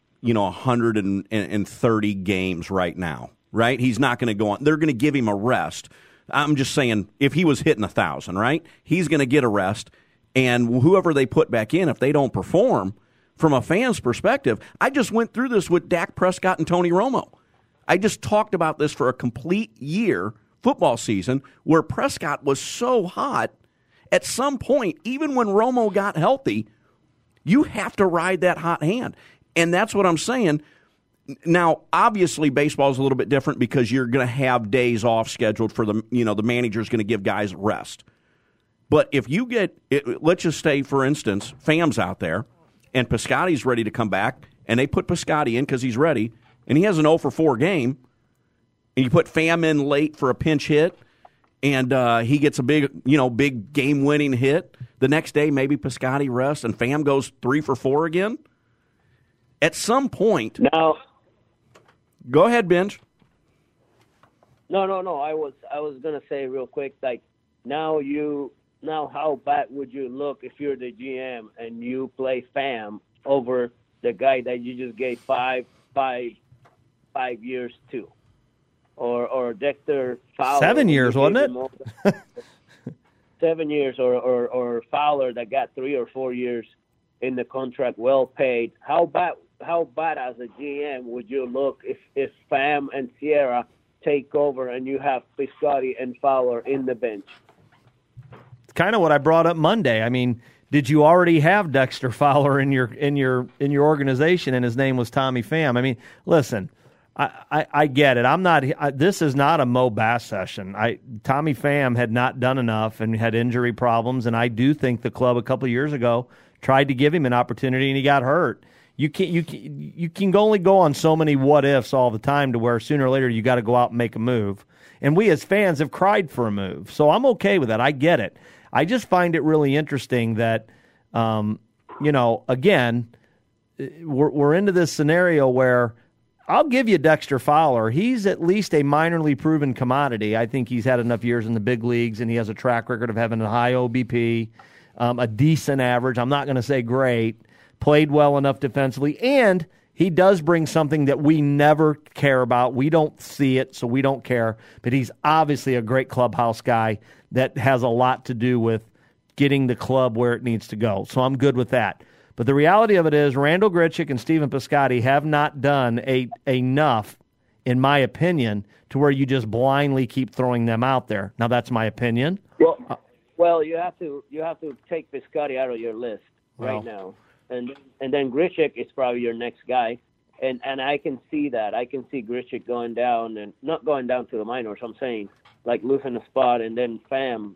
130 games right now, right? He's not going to go on. They're going to give him a rest. I'm just saying, if he was hitting 1,000, right, he's going to get a rest. And whoever they put back in, if they don't perform, from a fan's perspective, I just went through this with Dak Prescott and Tony Romo. I just talked about this for a complete year, football season, where Prescott was so hot. At some point, even when Romo got healthy, you have to ride that hot hand. And that's what I'm saying. Now, obviously, baseball is a little bit different because you're going to have days off scheduled for the manager's going to give guys rest. But if you get, let's just say, for instance, Pham's out there and Piscotty's ready to come back, and they put Piscotty in because he's ready, and he has an 0-for-4 game, and you put Pham in late for a pinch hit, and he gets a big game-winning hit. The next day, maybe Piscotty rests, and Pham goes 3-for-4 again. At some point, now, go ahead, Benj. No. I was gonna say real quick, like now how bad would you look if you're the GM and you play Pham over the guy that you just gave five years to, or Dexter Fowler? 7 years, wasn't it? 7 years, or Fowler that got 3 or 4 years in the contract, well paid. How bad as a GM would you look if Pham and Sierra take over and you have Piscotty and Fowler in the bench? It's kind of what I brought up Monday. I mean, did you already have Dexter Fowler in your organization and his name was Tommy Pham? I mean, listen, I get it. This is not a Mo Bass session. Tommy Pham had not done enough and had injury problems, and I do think the club a couple of years ago tried to give him an opportunity and he got hurt. You can only go on so many what ifs all the time to where sooner or later you got to go out and make a move. And we as fans have cried for a move, so I'm okay with that. I get it. I just find it really interesting that, again, we're into this scenario where I'll give you Dexter Fowler. He's at least a minorly proven commodity. I think he's had enough years in the big leagues, and he has a track record of having a high OBP, a decent average. I'm not going to say great. Played well enough defensively, and he does bring something that we never care about. We don't see it, so we don't care. But he's obviously a great clubhouse guy that has a lot to do with getting the club where it needs to go. So I'm good with that. But the reality of it is Randal Grichuk and Stephen Piscotty have not done enough, in my opinion, to where you just blindly keep throwing them out there. Now, that's my opinion. Well, you have to take Piscotty out of your list right now. And then Grichuk is probably your next guy. And I can see that. I can see Grichuk going down, and not going down to the minors. I'm saying, like, losing a spot, and then Pham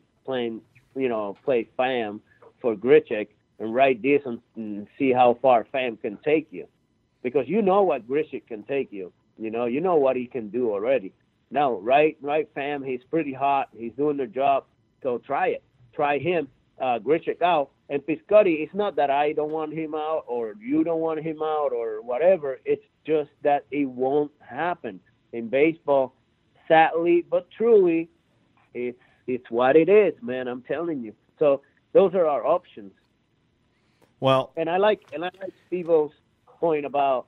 play Pham for Grichuk and ride this and see how far Pham can take you. Because you know what Grichuk can take you. You know what he can do already. Now, right, Pham, he's pretty hot. He's doing the job. So try it. Try him, Grichuk out. And Piscotty, it's not that I don't want him out or you don't want him out or whatever. It's just that it won't happen. In baseball, sadly but truly, it's what it is, man. I'm telling you. So those are our options. Well, and I like Steve-O's point about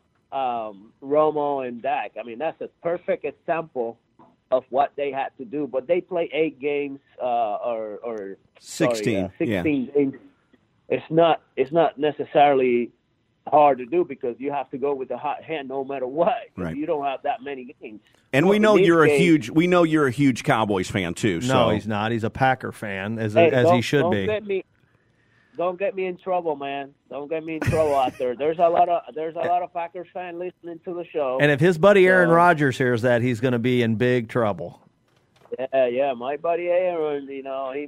Romo and Dak. I mean, that's a perfect example of what they had to do. But they play 8 games or 16 games. It's not necessarily hard to do because you have to go with the hot hand no matter what. Right. You don't have that many games. And we know you're a huge Cowboys fan too. So. No, he's not. He's a Packer fan, as he should be. Don't get me in trouble, man. Don't get me in trouble out there. There's a lot of Packers fans listening to the show. And if his buddy Aaron Rodgers hears that, he's going to be in big trouble. Yeah, my buddy Aaron, he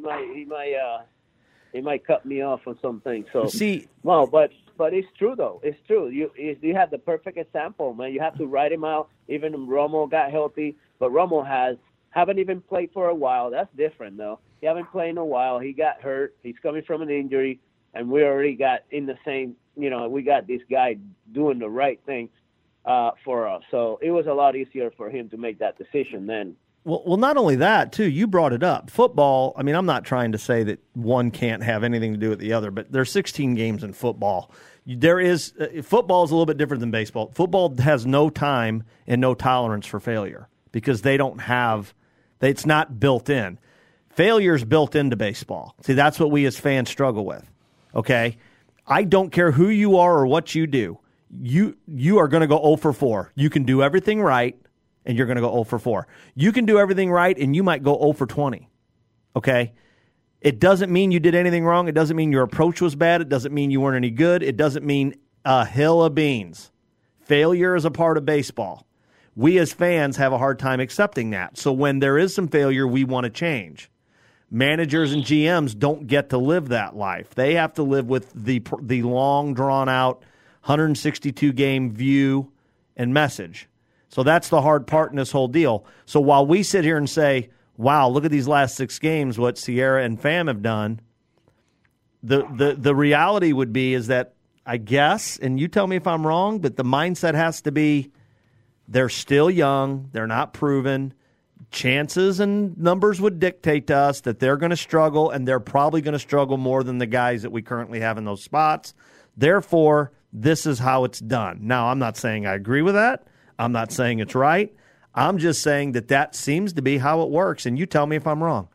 might cut me off on some things. So well, but it's true though. It's true. You have the perfect example, man. You have to write him out. Even Romo got healthy, but Romo haven't even played for a while. That's different though. He haven't played in a while. He got hurt. He's coming from an injury, and we already got in the same. We got this guy doing the right thing for us. So it was a lot easier for him to make that decision then. Well, not only that, too, you brought it up. Football, I mean, I'm not trying to say that one can't have anything to do with the other, but there's 16 games in football. Football is a little bit different than baseball. Football has no time and no tolerance for failure because it's not built in. Failure is built into baseball. See, that's what we as fans struggle with, okay? I don't care who you are or what you do. You are going to go 0 for 4. You can do everything right, and you're going to go 0 for 4. You can do everything right, and you might go 0 for 20, okay? It doesn't mean you did anything wrong. It doesn't mean your approach was bad. It doesn't mean you weren't any good. It doesn't mean a hill of beans. Failure is a part of baseball. We as fans have a hard time accepting that. So when there is some failure, we want to change. Managers and GMs don't get to live that life. They have to live with the long, drawn-out 162-game view and message. So that's the hard part in this whole deal. So while we sit here and say, wow, look at these last 6 games, what Sierra and Pham have done, the reality would be is that, I guess, and you tell me if I'm wrong, but the mindset has to be they're still young, they're not proven. Chances and numbers would dictate to us that they're going to struggle, and they're probably going to struggle more than the guys that we currently have in those spots. Therefore, this is how it's done. Now, I'm not saying I agree with that. I'm not saying it's right. I'm just saying that seems to be how it works, and you tell me if I'm wrong.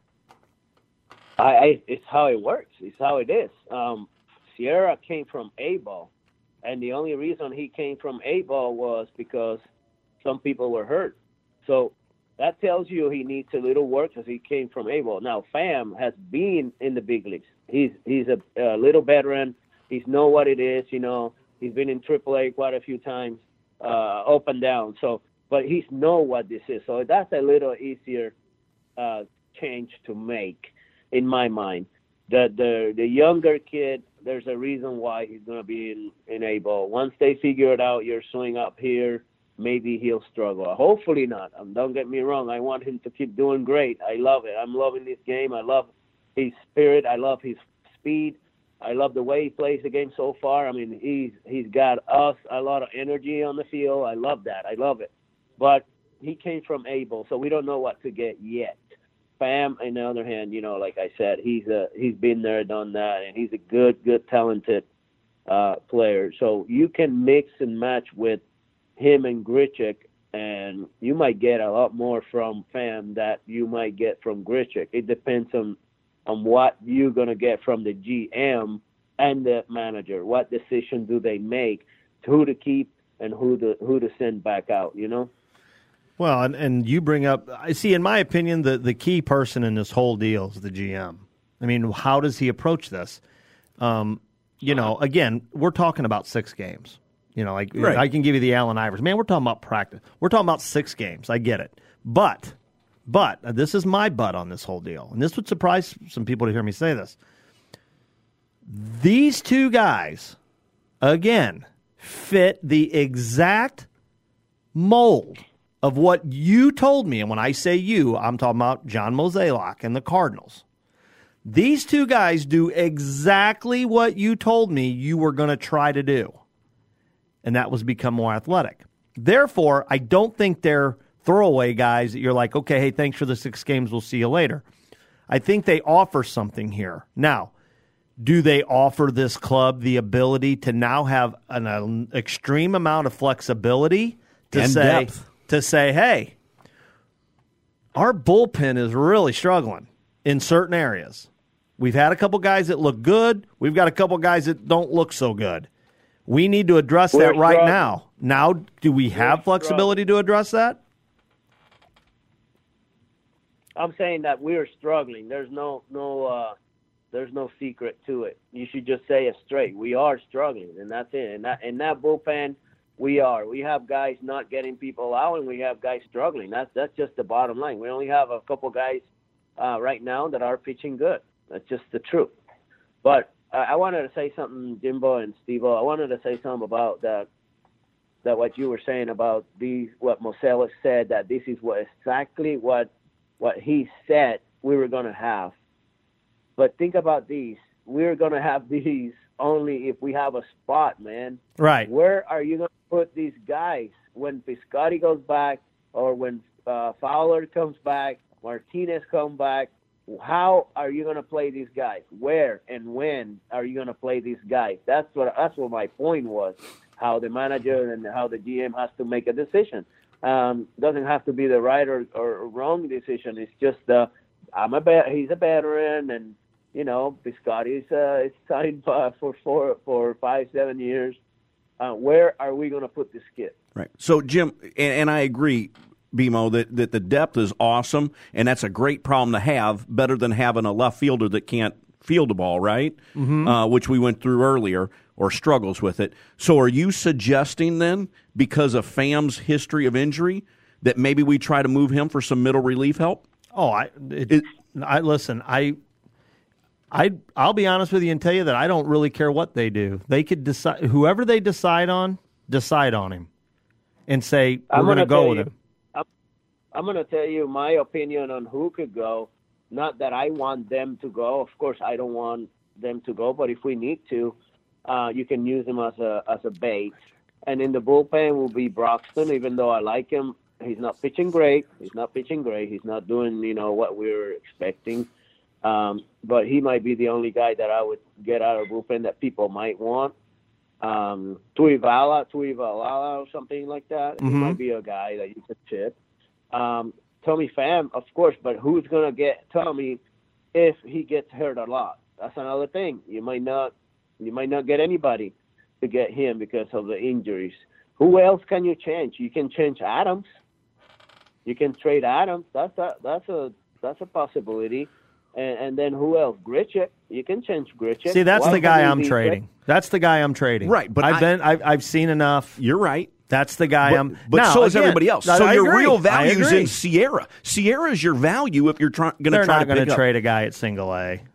It's how it works. It's how it is. Sierra came from A-ball, and the only reason he came from A-ball was because some people were hurt. So that tells you he needs a little work because he came from A-ball. Now, Pham has been in the big leagues. He's a little veteran. He's know what it is, He's been in AAA quite a few times, up and down. So, but he's know what this is. So that's a little easier change to make, in my mind. The younger kid there's a reason why he's going to be in A ball. Once they figure it out, your swing up here, maybe he'll struggle. Hopefully not. Don't get me wrong. I want him to keep doing great. I love it. I'm loving this game. I love his spirit. I love his speed. I love the way he plays the game so far. I mean, he's got us a lot of energy on the field. I love that. I love it. But he came from A-ball, so we don't know what to get yet. Pham, on the other hand, like I said, he's been there, done that, and he's a good, talented player. So you can mix and match with him and Grichuk, and you might get a lot more from Pham that you might get from Grichuk. It depends on what you're going to get from the GM and the manager. What decision do they make, who to keep and who to send back out, Well, and you bring up, I see, in my opinion, the key person in this whole deal is the GM. I mean, how does he approach this? Again, we're talking about 6 games. Right. I can give you the Allen Iverson. Man, we're talking about practice. We're talking about 6 games. I get it. But this is my but on this whole deal, and this would surprise some people to hear me say this. These 2 guys, again, fit the exact mold of what you told me. And when I say you, I'm talking about John Mozeliak and the Cardinals. These 2 guys do exactly what you told me you were going to try to do, and that was become more athletic. Therefore, I don't think they're throwaway guys that you're like, okay, hey, thanks for the 6 games, we'll see you later. I think they offer something here. Now, do they offer this club the ability to now have an extreme amount of flexibility to and say, depth. To say, hey, our bullpen is really struggling in certain areas. We've had a couple guys that look good. We've got a couple guys that don't look so good. We need to address that right now. Now, do we have flexibility to address that? I'm saying that we're struggling. There's no secret to it. You should just say it straight. We are struggling, and that's it. In that bullpen, we are. We have guys not getting people out, and we have guys struggling. That's just the bottom line. We only have a couple guys right now that are pitching good. That's just the truth. But I wanted to say something, Jimbo and Steve-O. I wanted to say something about that what you were saying about what Mozeliak said, that this is exactly what he said we were going to have. But think about these. We're going to have these only if we have a spot, man. Right. Where are you going to put these guys when Piscotty goes back or when Fowler comes back, Martinez comes back? How are you going to play these guys? Where and when are you going to play these guys? That's what my point was, how the manager and how the GM has to make a decision. Doesn't have to be the right or wrong decision. It's just he's a veteran, and Piscotty is signed for 5-7 years. Where are we going to put this kid? Right. So Jim, and I agree, BMO, that the depth is awesome, and that's a great problem to have. Better than having a left fielder that can't field the ball, right? Mm-hmm. Which we went through earlier, or struggles with it. So are you suggesting then, because of Pham's history of injury, that maybe we try to move him for some middle relief help? Oh, listen, I'll be honest with you and tell you that I don't really care what they do. They could decide, whoever they decide on him and say, we're going to go with him. I'm going to tell you my opinion on who could go. Not that I want them to go. Of course, I don't want them to go, but if we need to, you can use him as a bait. And in the bullpen will be Broxton, even though I like him. He's not pitching great. He's not doing, what we were expecting. But he might be the only guy that I would get out of bullpen that people might want. Tuivala or something like that. Mm-hmm. He might be a guy that you could chip. Tommy Pham, of course, but who's going to get Tommy if he gets hurt a lot? That's another thing. You might not get anybody to get him because of the injuries. Who else can you change? You can change Adams. You can trade Adams. That's a possibility. And then who else? Grichuk. You can change Grichuk. See, that's the guy I'm trading. That's the guy I'm trading. Right, but I've seen enough. You're right. That's the guy But now, so is everybody else. So your real value is in Sierra. Sierra is your value if you're going to try to pick up. They're not going to trade a guy at single A.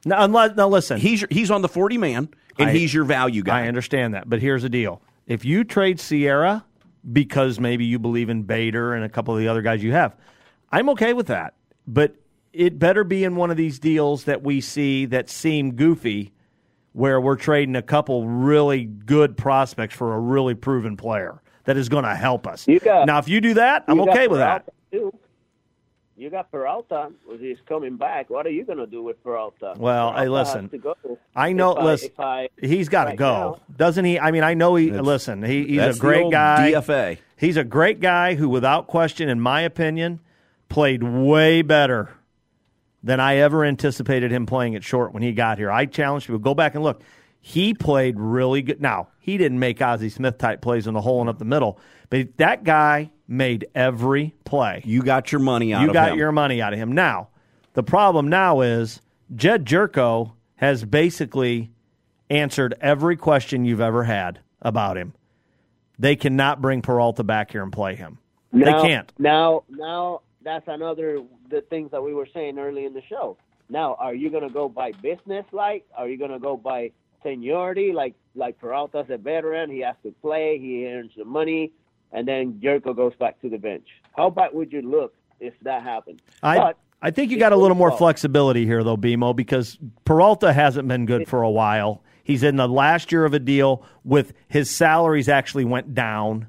Now, listen. He's on the 40-man, and he's your value guy. I understand that, but here's the deal. If you trade Sierra because maybe you believe in Bader and a couple of the other guys you have, I'm okay with that. But it better be in one of these deals that we see that seem goofy, where we're trading a couple really good prospects for a really proven player that is going to help us. Now, if you do that, I'm okay with that. Too. You got Peralta, he's coming back. What are you going to do with Peralta? Well, Peralta hey, listen. I know. He's got to go, doesn't he? I mean, I know he. Listen, he's a great guy. DFA. He's a great guy who, without question, in my opinion, played way better than I ever anticipated him playing at short when he got here. I challenge people, go back and look. He played really good. Now, he didn't make Ozzie Smith-type plays in the hole and up the middle, but that guy made every play. You got your money out of him. You got your money out of him. Now, the problem now is Jed Jerko has basically answered every question you've ever had about him. They cannot bring Peralta back here and play him. They can't. Now, that's another the things that we were saying early in the show. Now, are you going to go by business-like? Are you going to go by seniority? Like Peralta's a veteran. He has to play. He earns the money. And then Jerko goes back to the bench. How bad would you look if that happened? I think you got a little more flexibility here, though, BMO, because Peralta hasn't been good for a while. He's in the last year of a deal with his salaries actually went down.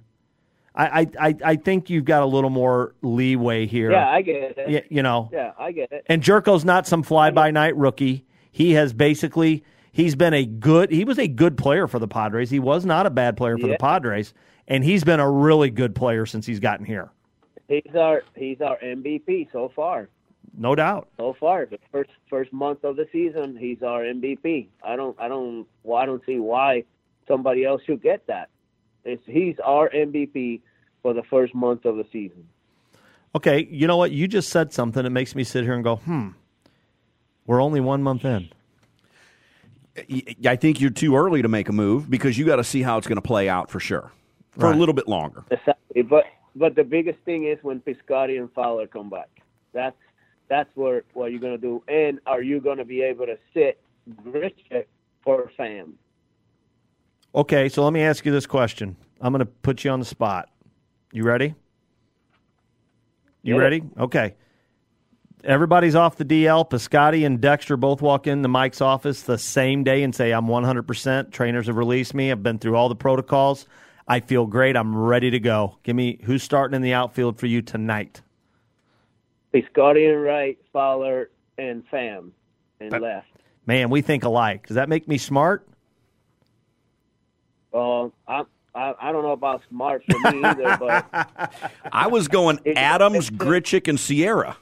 I think you've got a little more leeway here. Yeah, I get it. Yeah, I get it. And Jerko's not some fly-by-night rookie. He has basically he was a good player for the Padres. He was not a bad player for the Padres, and he's been a really good player since he's gotten here. He's our MVP so far. No doubt. So far, the first month of the season, he's our MVP. I don't see why somebody else should get that. He's our MVP for the first month of the season. Okay, you know what? You just said something that makes me sit here and go, we're only 1 month in. I think you're too early to make a move because you got to see how it's going to play out for sure for a little bit longer. Exactly. But the biggest thing is when Piscotty and Fowler come back. That's what you're going to do. And are you going to be able to sit Grichuk for Sam? Okay, so let me ask you this question. I'm going to put you on the spot. You ready? You ready? Okay. Everybody's off the DL. Piscotty and Dexter both walk into Mike's office the same day and say, I'm 100%. Trainers have released me. I've been through all the protocols. I feel great. I'm ready to go. Give me who's starting in the outfield for you tonight. Piscotty and right, Fowler and Sam and left. Man, we think alike. Does that make me smart? I don't know about smart for me either, but I was going Adams, Grichuk, and Sierra.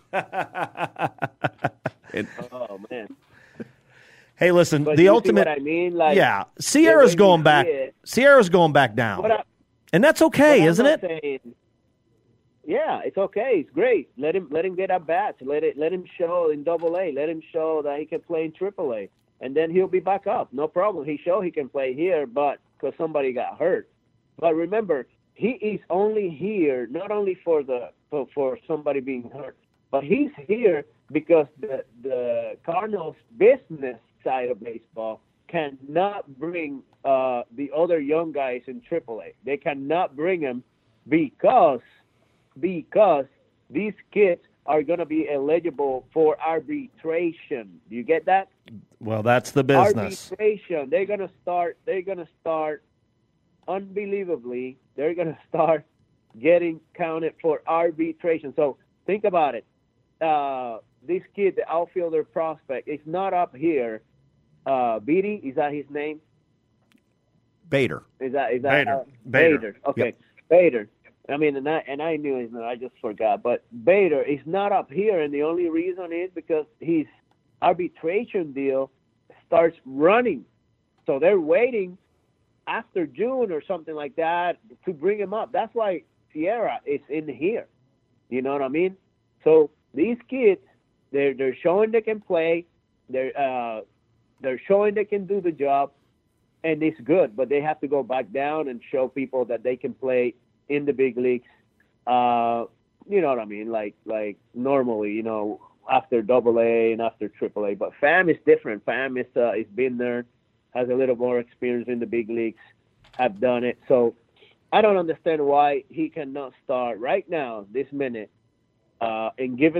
Oh man! Hey, listen, but the ultimate. What I mean, like, Sierra's going back. Sierra's going back down, and that's okay, isn't it? Yeah, it's okay. It's great. Let him get at bats. Let him show in AA. Let him show that he can play in AAA, and then he'll be back up. No problem. He showed he can play here, but because somebody got hurt. But remember, he is only here not only for somebody being hurt, but he's here because the Cardinals' business side of baseball cannot bring the other young guys in AAA. They cannot bring them because these kids are going to be eligible for arbitration. Do you get that? Well, that's the business. Arbitration. They're going to start unbelievably. They're going to start getting counted for arbitration. So think about it. This kid, the outfielder prospect, is not up here. Beatty, is that his name? Bader. Is that Bader. Okay, yep. Bader. I mean, and I knew his name. I just forgot. But Bader is not up here, and the only reason is because his arbitration deal starts running. So they're waiting after June or something like that to bring him up. That's why Sierra is in here. You know what I mean? So these kids, they're showing they can play. They're showing they can do the job, and it's good. But they have to go back down and show people that they can play in the big leagues. You know what I mean? Like normally, after AA and after AAA. But Pham is different. Pham is been there, has a little more experience in the big leagues, have done it. So I don't understand why he cannot start right now, this minute, and give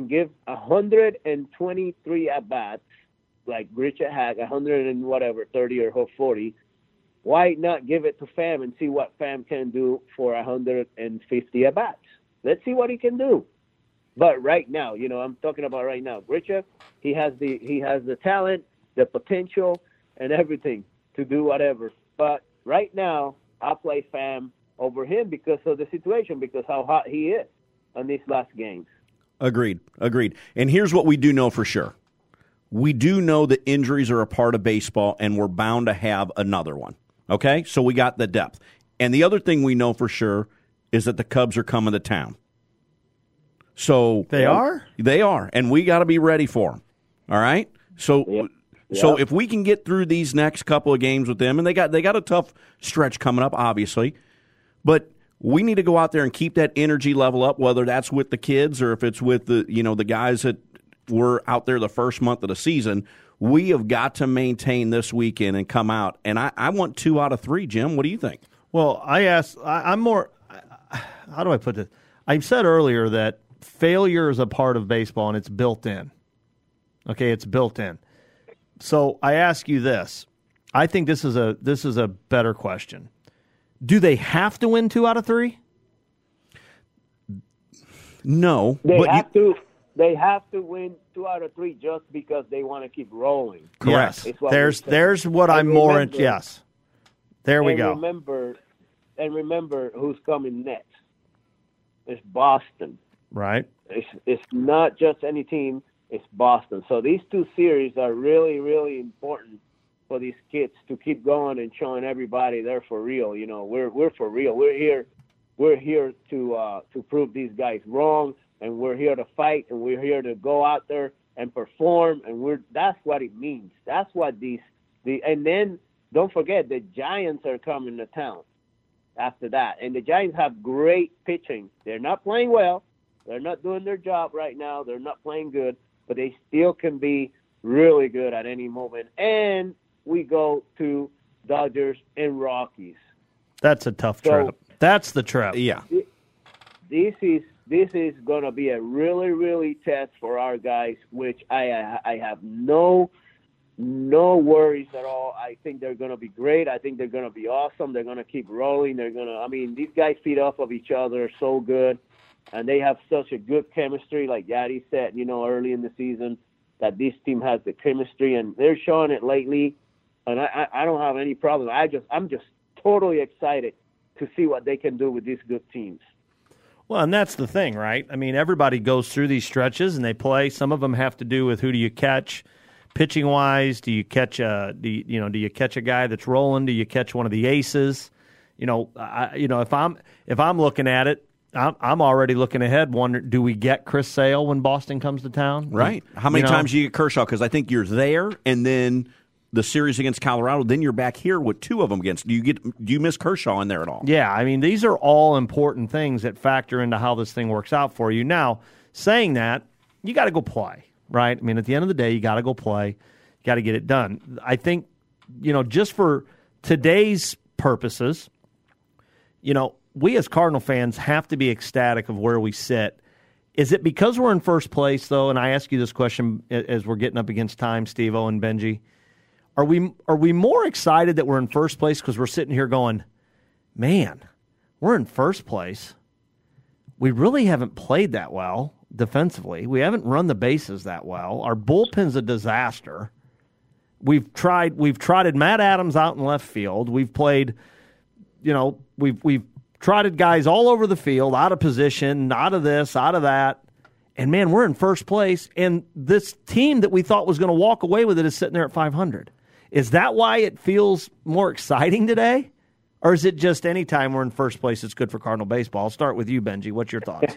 123 at bats like Grichuk had 100 and whatever 30 or 40. Why not give it to Pham and see what Pham can do for 150 at bats? Let's see what he can do. But right now, I'm talking about right now. Grichuk, he has the talent, the potential, and everything to do whatever. But right now, I'll play Pham over him because of the situation, because how hot he is on these last games. Agreed. And here's what we do know for sure. We do know that injuries are a part of baseball, and we're bound to have another one. Okay? So we got the depth. And the other thing we know for sure is that the Cubs are coming to town. So they are? They are, and we got to be ready for them. All right? So So if we can get through these next couple of games with them, and they got a tough stretch coming up, obviously, but we need to go out there and keep that energy level up, whether that's with the kids or if it's with the guys that were out there the first month of the season. We have got to maintain this weekend and come out. And I want 2 out of 3, Jim. What do you think? Well, I'm more – how do I put this? I said earlier that failure is a part of baseball, and it's built in. Okay, it's built in. So I ask you this. I think this is a better question. Do they have to win 2 out of 3? No. They have to win 2 out of 3 just because they want to keep rolling. Correct. Yes. There's what I'm more in. Yes. There we go. Remember who's coming next. It's Boston. Right. It's not just any team. It's Boston. So these 2 series are really, really important for these kids to keep going and showing everybody they're for real. We're for real. We're here to prove these guys wrong, and we're here to fight, and we're here to go out there and perform, and that's what it means. That's what and then don't forget the Giants are coming to town after that, and the Giants have great pitching. They're not playing well. They're not doing their job right now. They're not playing good, but they still can be really good at any moment. And we go to Dodgers and Rockies. That's a tough trip. That's the trip. Yeah. This is going to be a really, really test for our guys, which I have no worries at all. I think they're going to be great. I think they're going to be awesome. They're going to keep rolling. These guys feed off of each other so good, and they have such a good chemistry. Like Yadi said, early in the season, that this team has the chemistry, and they're showing it lately. And I don't have any problem. I'm just totally excited to see what they can do with these good teams. Well, and that's the thing, right? I mean, everybody goes through these stretches and they play. Some of them have to do with who do you catch, pitching wise. Do you catch do you catch a guy that's rolling? Do you catch one of the aces? If I'm looking at it, I'm already looking ahead. Wondering, do we get Chris Sale when Boston comes to town? Right. How many times do you get Kershaw? Because I think you're there, and then the series against Colorado, then you're back here with 2 of them against. Do you miss Kershaw in there at all? Yeah, I mean, these are all important things that factor into how this thing works out for you. Now, saying that, you got to go play, right? I mean, at the end of the day, you got to go play. You got to get it done. I think, just for today's purposes, we as Cardinal fans have to be ecstatic of where we sit. Is it because we're in first place, though? And I ask you this question as we're getting up against time, Steve-O and Benji. Are we more excited that we're in first place because we're sitting here going, man, we're in first place. We really haven't played that well defensively. We haven't run the bases that well. Our bullpen's a disaster. We've trotted Matt Adams out in left field. We've played, we've trotted guys all over the field, out of position, out of this, out of that. And, man, we're in first place. And this team that we thought was going to walk away with it is sitting there at 500. Is that why it feels more exciting today? Or is it just any time we're in first place, it's good for Cardinal baseball? I'll start with you, Benji. What's your thoughts?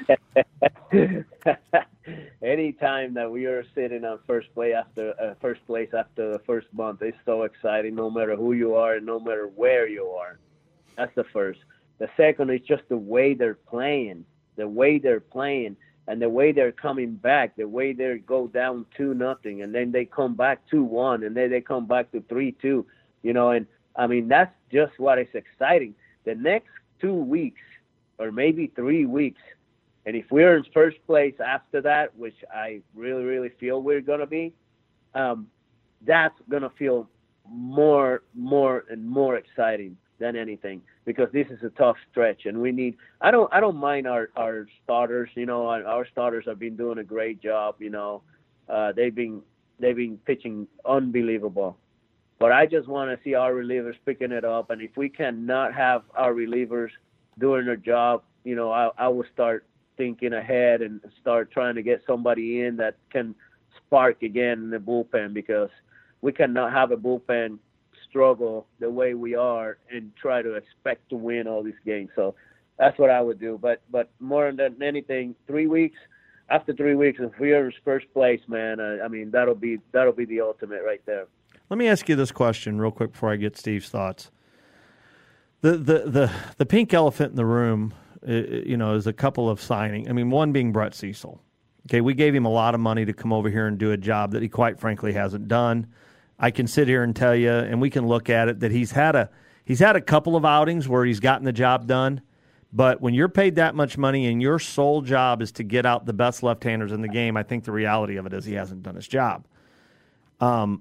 Any time that we are sitting on first place after the first month is so exciting, no matter who you are and no matter where you are. That's the first. The second is just the way they're playing. and the way they're coming back, the way they go down 2-0, and then they come back 2-1, and then they come back to 3-2, and I mean, that's just what is exciting. The next 2 weeks or maybe 3 weeks, and if we're in first place after that, which I really, really feel we're going to be, that's going to feel more and more exciting than anything, because this is a tough stretch, and we need. I don't mind our starters. Our starters have been doing a great job. They've been pitching unbelievable, but I just want to see our relievers picking it up. And if we cannot have our relievers doing their job, I will start thinking ahead and start trying to get somebody in that can spark again in the bullpen, because we cannot have a bullpen struggle the way we are and try to expect to win all these games. So that's what I would do. But more than anything, 3 weeks, after 3 weeks, if we are in first place, man, I mean, that'll be the ultimate right there. Let me ask you this question real quick before I get Steve's thoughts. The pink elephant in the room, is a couple of signing. I mean, one being Brett Cecil. Okay, we gave him a lot of money to come over here and do a job that he quite frankly hasn't done. I can sit here and tell you, and we can look at it, that he's had a couple of outings where he's gotten the job done. But when you're paid that much money and your sole job is to get out the best left-handers in the game, I think the reality of it is he hasn't done his job. What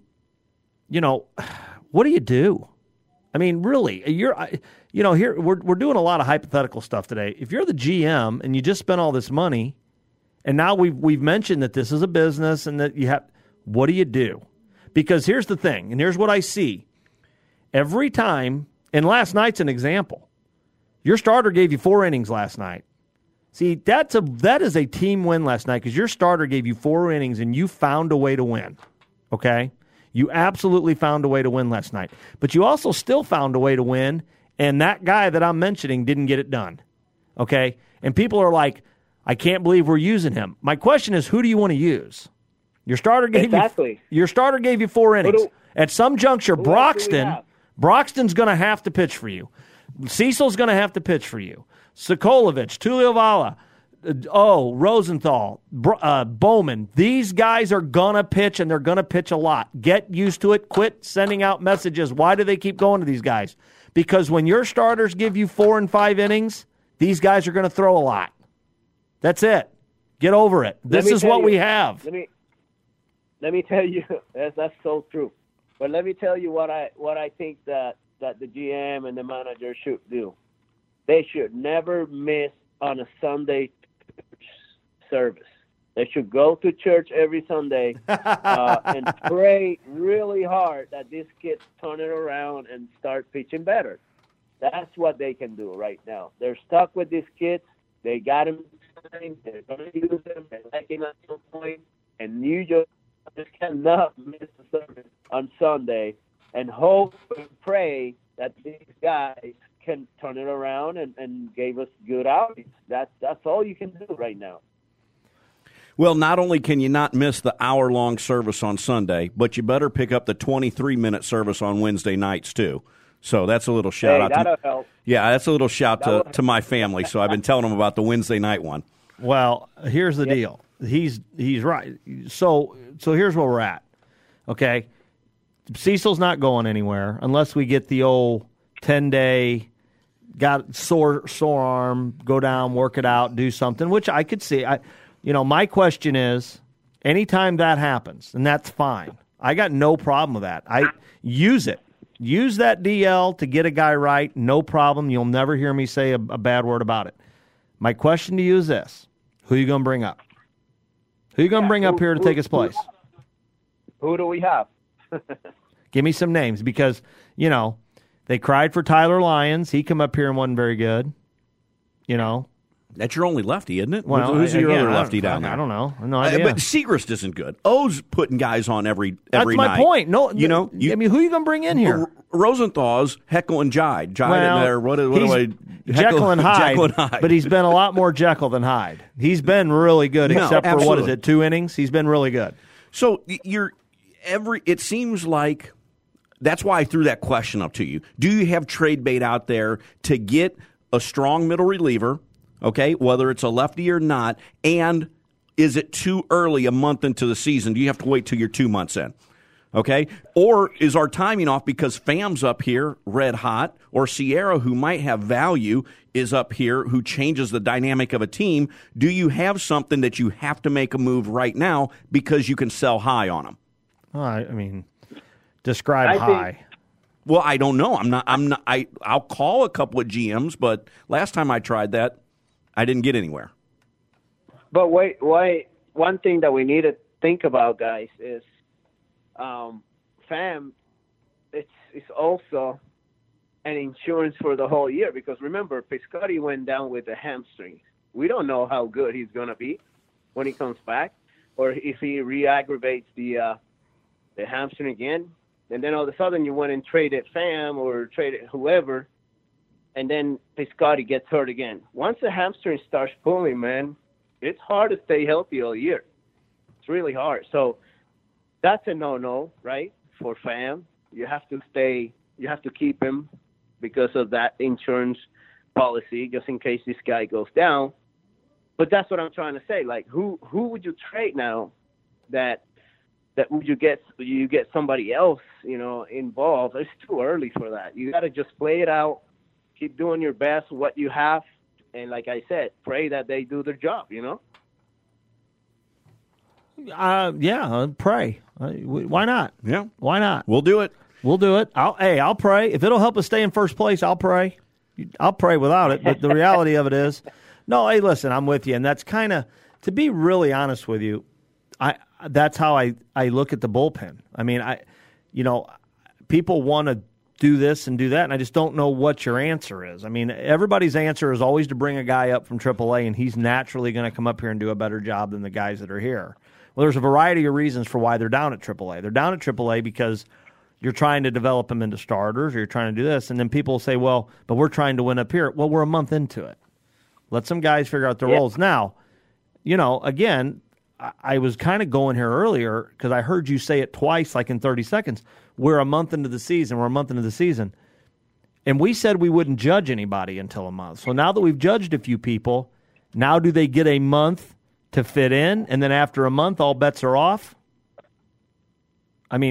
do you do? I mean, really, here we're doing a lot of hypothetical stuff today. If you're the GM and you just spent all this money, and now we've mentioned that this is a business and that you have, what do you do? Because here's the thing, and here's what I see. Every time, and last night's an example, your starter gave you 4 innings last night. See, that is a team win last night, because your starter gave you 4 innings and you found a way to win, okay? You absolutely found a way to win last night. But you also still found a way to win, and that guy that I'm mentioning didn't get it done, okay? And people are like, I can't believe we're using him. My question is, who do you want to use? Your starter gave you 4 innings. At some juncture, Broxton's going to have to pitch for you. Cecil's going to have to pitch for you. Sokolovich, Tuliovala, Rosenthal, Bowman. These guys are going to pitch, and they're going to pitch a lot. Get used to it. Quit sending out messages. Why do they keep going to these guys? Because when your starters give you 4 and 5 innings, these guys are going to throw a lot. That's it. Get over it. This is what we have. Let me tell you, that's so true. But let me tell you what I think that the GM and the manager should do. They should never miss on a Sunday service. They should go to church every Sunday and pray really hard that these kids turn it around and start pitching better. That's what they can do right now. They're stuck with these kids. They got them. They're going to use them. They like him at some point. And you just cannot miss the service on Sunday and hope and pray that these guys can turn it around and gave us good outings. That's all you can do right now. Well, not only can you not miss the hour-long service on Sunday, but you better pick up the 23-minute service on Wednesday nights, too. So that's a little shout-out. That'll help. Yeah, that's a little shout to my family. So I've been telling them about the Wednesday night one. Well, here's the deal. He's right. So here's where we're at. Okay, Cecil's not going anywhere unless we get the old 10-day, got sore arm, go down, work it out, do something, which I could see. My question is, anytime that happens, and that's fine. I got no problem with that. I use it. Use that DL to get a guy right, no problem. You'll never hear me say a bad word about it. My question to you is this. Who are you going to bring up? Who are you going to bring up here to take his place? Who do we have? Give me some names, because, they cried for Tyler Lyons. He come up here and wasn't very good. That's your only lefty, isn't it? Well, who's your other lefty down there? I don't know. No idea. But Segrist isn't good. O's putting guys on every night. That's my point. No, who are you going to bring in here? Rosenthal's Heckle and Hyde. Jekyll and Hyde, but he's been a lot more Jekyll than Hyde. He's been really good, except for 2 innings? He's been really good. So it seems like that's why I threw that question up to you. Do you have trade bait out there to get a strong middle reliever, okay, whether it's a lefty or not, and is it too early a month into the season? Do you have to wait till you're 2 months in? Okay? Or is our timing off because Fam's up here red hot, or Sierra, who might have value, is up here who changes the dynamic of a team? Do you have something that you have to make a move right now because you can sell high on them? I mean, describe high. Well, I don't know. I'll call a couple of GMs, but last time I tried that, I didn't get anywhere. But wait, one thing that we need to think about, guys, is Fam, it's also an insurance for the whole year, because remember, Piscotty went down with a hamstring. We don't know how good he's going to be when he comes back, or if he re-aggravates the hamstring again. And then all of a sudden you went and traded Fam or traded whoever, and then Piscotty gets hurt again. Once the hamstring starts pulling, man, it's hard to stay healthy all year. It's really hard. So that's a no-no, right, for Fam. You have to keep him because of that insurance policy, just in case this guy goes down. But that's what I'm trying to say. Like, who would you trade now that would you get somebody else, involved? It's too early for that. You got to just play it out, keep doing your best, what you have, and like I said, pray that they do their job, Yeah, pray. Why not? Yeah. Why not? We'll do it. We'll do it. I'll pray. If it'll help us stay in first place, I'll pray. I'll pray without it, but the reality of it is, no, hey, listen, I'm with you, and that's kind of, to be really honest with you, that's how I look at the bullpen. I mean, people want to do this and do that, and I just don't know what your answer is. I mean, everybody's answer is always to bring a guy up from AAA, and he's naturally going to come up here and do a better job than the guys that are here. Well, there's a variety of reasons for why they're down at AAA. They're down at AAA because you're trying to develop them into starters, or you're trying to do this, and then people say, well, but we're trying to win up here. Well, we're a month into it. Let some guys figure out their roles. Now, again, I was kind of going here earlier because I heard you say it twice, like in 30 seconds. We're a month into the season. And we said we wouldn't judge anybody until a month. So now that we've judged a few people, now do they get a month to fit in, and then after a month, all bets are off? I mean,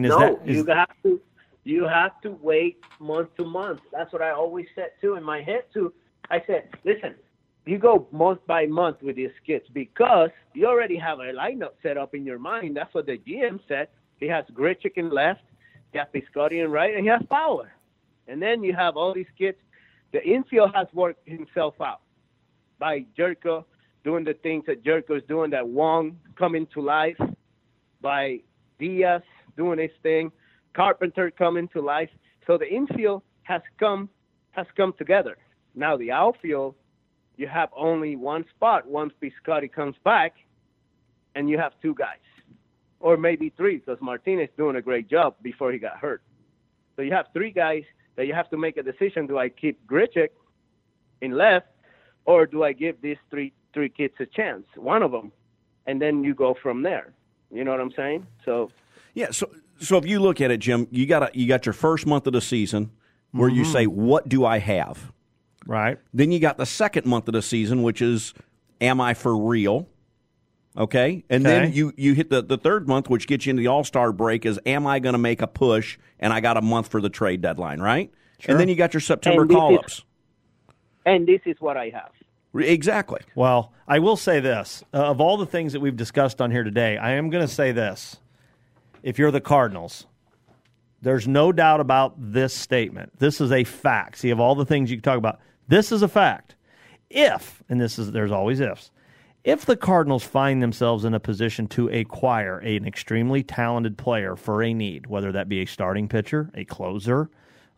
you have to wait month to month. That's what I always said too in my head too. I said, listen, you go month by month with these kids because you already have a lineup set up in your mind. That's what the GM said. He has Grichuk in left, he has Piscotty in right, and he has Power. And then you have all these kids. The infield has worked himself out by Jerko doing the things that Jerko is doing, that Wong coming to life, by Diaz doing his thing, Carpenter coming to life. So the infield has come together. Now the outfield, you have only one spot once Piscotty comes back, and you have two guys, or maybe three, because Martinez doing a great job before he got hurt. So you have three guys that you have to make a decision. Do I keep Grichuk in left, or do I give these three kids a chance, one of them, and then you go from there? You know what I'm saying? So yeah. So if you look at it, Jim, you got your first month of the season where you say, what do I have? Right. Then you got the second month of the season, which is, am I for real? Okay. And then you hit the third month, which gets you into the All-Star break, is, am I going to make a push? And I got a month for the trade deadline, right? Sure. And then you got your September call-ups. And this is what I have. Exactly. Well, I will say this. Of all the things that we've discussed on here today, I am going to say this. If you're the Cardinals, there's no doubt about this statement. This is a fact. See, of all the things you can talk about, this is a fact. There's always ifs, if the Cardinals find themselves in a position to acquire an extremely talented player for a need, whether that be a starting pitcher, a closer,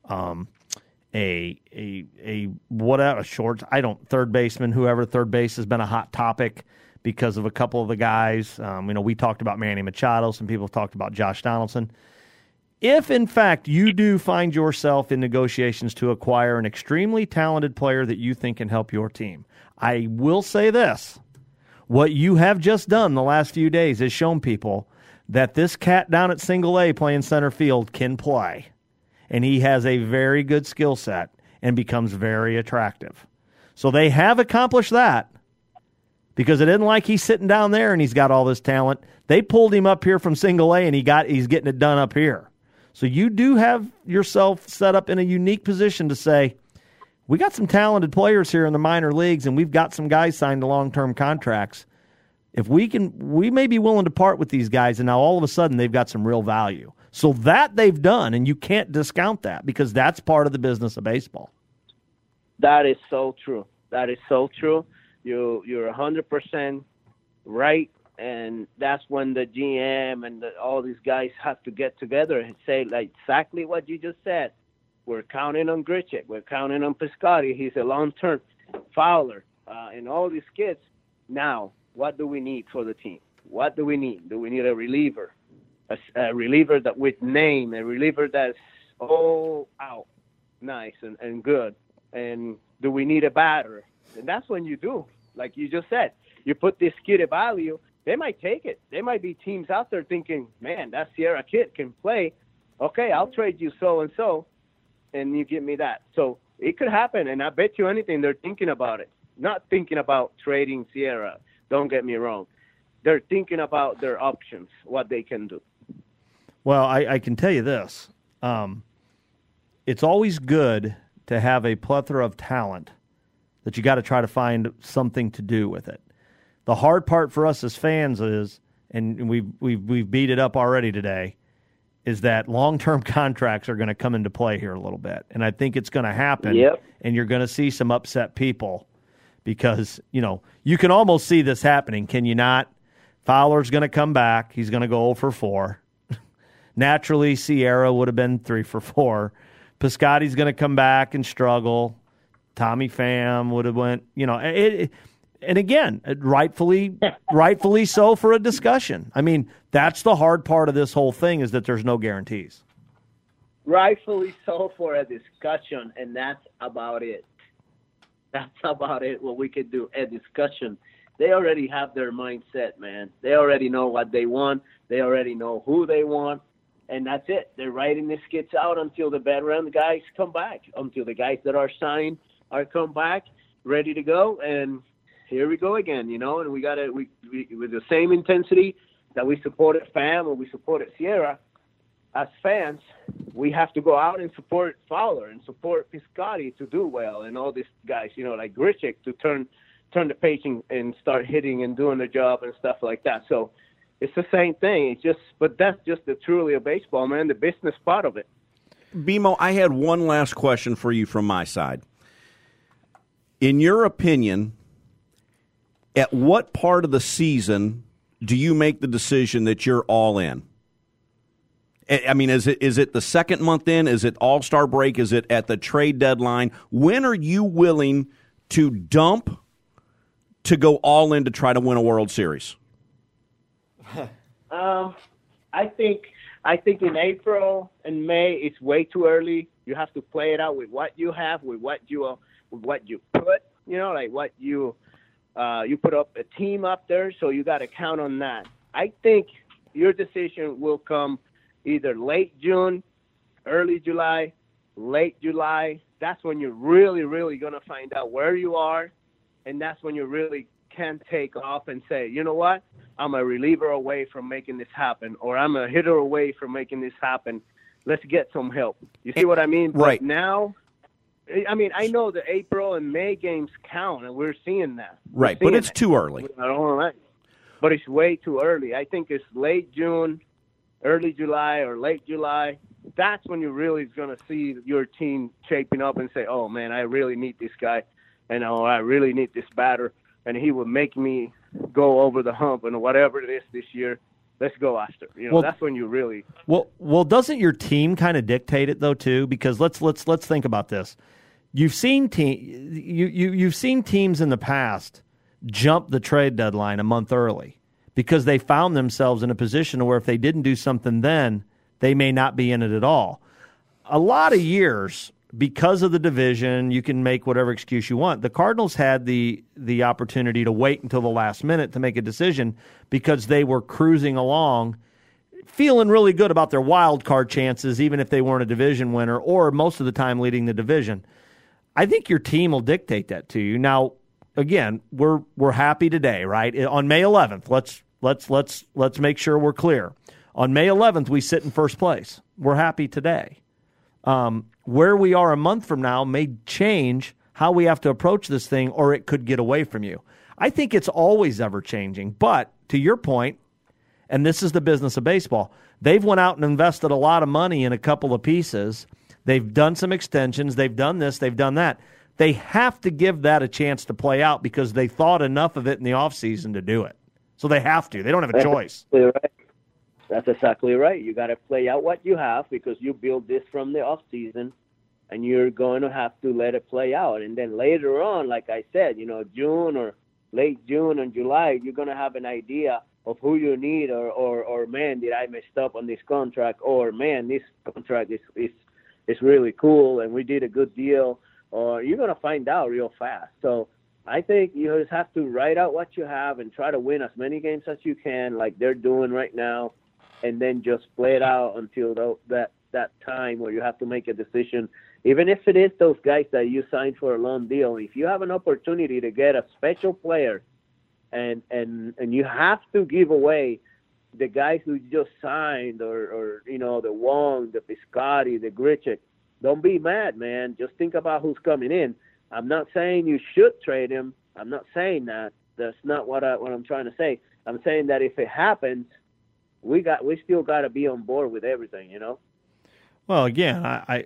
third baseman, whoever. Third base has been a hot topic because of a couple of the guys. We talked about Manny Machado. Some people have talked about Josh Donaldson. If, in fact, you do find yourself in negotiations to acquire an extremely talented player that you think can help your team, I will say this. What you have just done the last few days has shown people that this cat down at single A playing center field can play. And he has a very good skill set and becomes very attractive. So they have accomplished that. because it isn't like he's sitting down there and he's got all this talent. They pulled him up here from single A, and he's getting it done up here. So you do have yourself set up in a unique position to say, we got some talented players here in the minor leagues, and we've got some guys signed to long-term contracts. If we may be willing to part with these guys, and now all of a sudden they've got some real value. So that they've done, and you can't discount that because that's part of the business of baseball. That is so true. That is so true. You're 100% right, and that's when the GM and all these guys have to get together and say like exactly what you just said. We're counting on Grichuk. We're counting on Piscotty. He's a long-term Fowler, and all these kids. Now, what do we need for the team? What do we need? Do we need a reliever? A reliever that with name, a reliever that's all out, nice and good. And do we need a batter? And that's when you do, like you just said, you put this kid at value. They might take it. There might be teams out there thinking, man, that Sierra kid can play. Okay, I'll trade you so-and-so, and you give me that. So it could happen, and I bet you anything they're thinking about it. Not thinking about trading Sierra. Don't get me wrong. They're thinking about their options, what they can do. Well, I can tell you this. It's always good to have a plethora of talent that you got to try to find something to do with it. The hard part for us as fans is, and we've beat it up already today, is that long-term contracts are going to come into play here a little bit. And I think it's going to happen, and you're going to see some upset people because, you can almost see this happening, can you not? Fowler's going to come back. He's going to go 0 for 4. Naturally, Sierra would have been 3 for 4. Piscotty's going to come back and struggle. Tommy Pham would have went, and again, rightfully so for a discussion. I mean, that's the hard part of this whole thing is that there's no guarantees. Rightfully so for a discussion, and that's about it. That's about it, what we could do, a discussion. They already have their mindset, man. They already know what they want. They already know who they want, and that's it. They're writing these kids out until the veteran guys come back, until the guys that are signed are come back, ready to go, and here we go again, and we got to, we with the same intensity that we supported Pham or we supported Sierra, as fans, we have to go out and support Fowler and support Piscotty to do well, and all these guys, like Grichuk to turn the page and start hitting and doing their job and stuff like that. So it's the same thing. But that's just the truly of baseball, man, the business part of it. BMO, I had one last question for you from my side. In your opinion, at what part of the season do you make the decision that you're all in? I mean, is it the second month in? Is it All-Star break? Is it at the trade deadline? When are you willing to dump to go all in to try to win a World Series? I think in April and May it's way too early. You have to play it out with what you have, with what you put. Like what you put up a team up there, so you got to count on that. I think your decision will come either late June, early July, late July. That's when you're really, really going to find out where you are, and that's when you really can take off and say, you know what, I'm a reliever away from making this happen, or I'm a hitter away from making this happen. Let's get some help. You see what I mean? Right. But now, I mean, I know the April and May games count, and we're seeing that. Right, but it's too early. But it's way too early. I think it's late June, early July, or late July. That's when you're really going to see your team shaping up and say, oh, man, I really need this guy, and I really need this batter, and he will make me go over the hump and whatever it is this year. Let's go after. That's when you really. Well, doesn't your team kind of dictate it though too? Because let's think about this. You've seen you've seen teams in the past jump the trade deadline a month early because they found themselves in a position where if they didn't do something then, they may not be in it at all. A lot of years, because of the division, you can make whatever excuse you want. The Cardinals had the opportunity to wait until the last minute to make a decision because they were cruising along, feeling really good about their wild card chances, even if they weren't a division winner or most of the time leading the division. I think your team will dictate that to you. Now, again, we're happy today, right? On May 11th, let's make sure we're clear. On May 11th, we sit in first place. We're happy today. Where we are a month from now may change how we have to approach this thing, or it could get away from you. I think it's always ever changing. But to your point, and this is the business of baseball, they've went out and invested a lot of money in a couple of pieces. They've done some extensions. They've done this. They've done that. They have to give that a chance to play out because they thought enough of it in the offseason to do it. So they have to. They don't have a choice. That's exactly right. You got to play out what you have because you build this from the offseason, and you're going to have to let it play out. And then later on, like I said, June or late June and July, you're going to have an idea of who you need or man, did I messed up on this contract, or man, this contract is really cool and we did a good deal, or you're going to find out real fast. So I think you just have to write out what you have and try to win as many games as you can like they're doing right now, and then just play it out until that time where you have to make a decision. Even if it is those guys that you signed for a long deal, if you have an opportunity to get a special player and you have to give away the guys who just signed or the Wong, the Piscotty, the Grichuk, don't be mad, man. Just think about who's coming in. I'm not saying you should trade him. I'm not saying that. That's not what I'm trying to say. I'm saying that if it happens, we still got to be on board with everything, Well, again,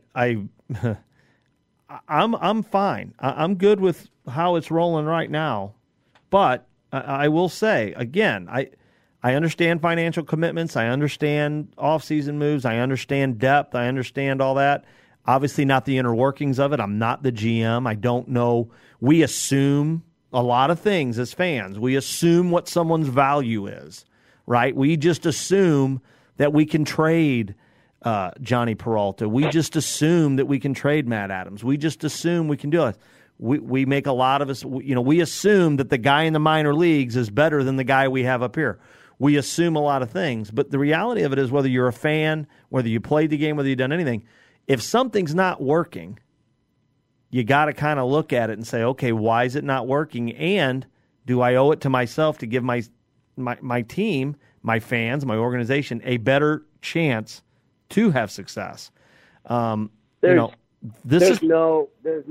I'm fine. I'm good with how it's rolling right now, but I will say again, I understand financial commitments. I understand off-season moves. I understand depth. I understand all that. Obviously, not the inner workings of it. I'm not the GM. I don't know. We assume a lot of things as fans. We assume what someone's value is, right? We just assume that we can trade Johnny Peralta. We just assume that we can trade Matt Adams. We just assume we can do it. We make a lot of us, we assume that the guy in the minor leagues is better than the guy we have up here. We assume a lot of things, but the reality of it is whether you're a fan, whether you played the game, whether you've done anything, if something's not working, you got to kind of look at it and say, okay, why is it not working? And do I owe it to myself to give my team, my fans, my organization a better chance to have success? There's no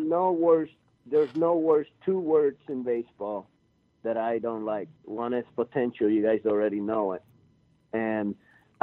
worse two words in baseball that I don't like. One is potential. You guys already know it. And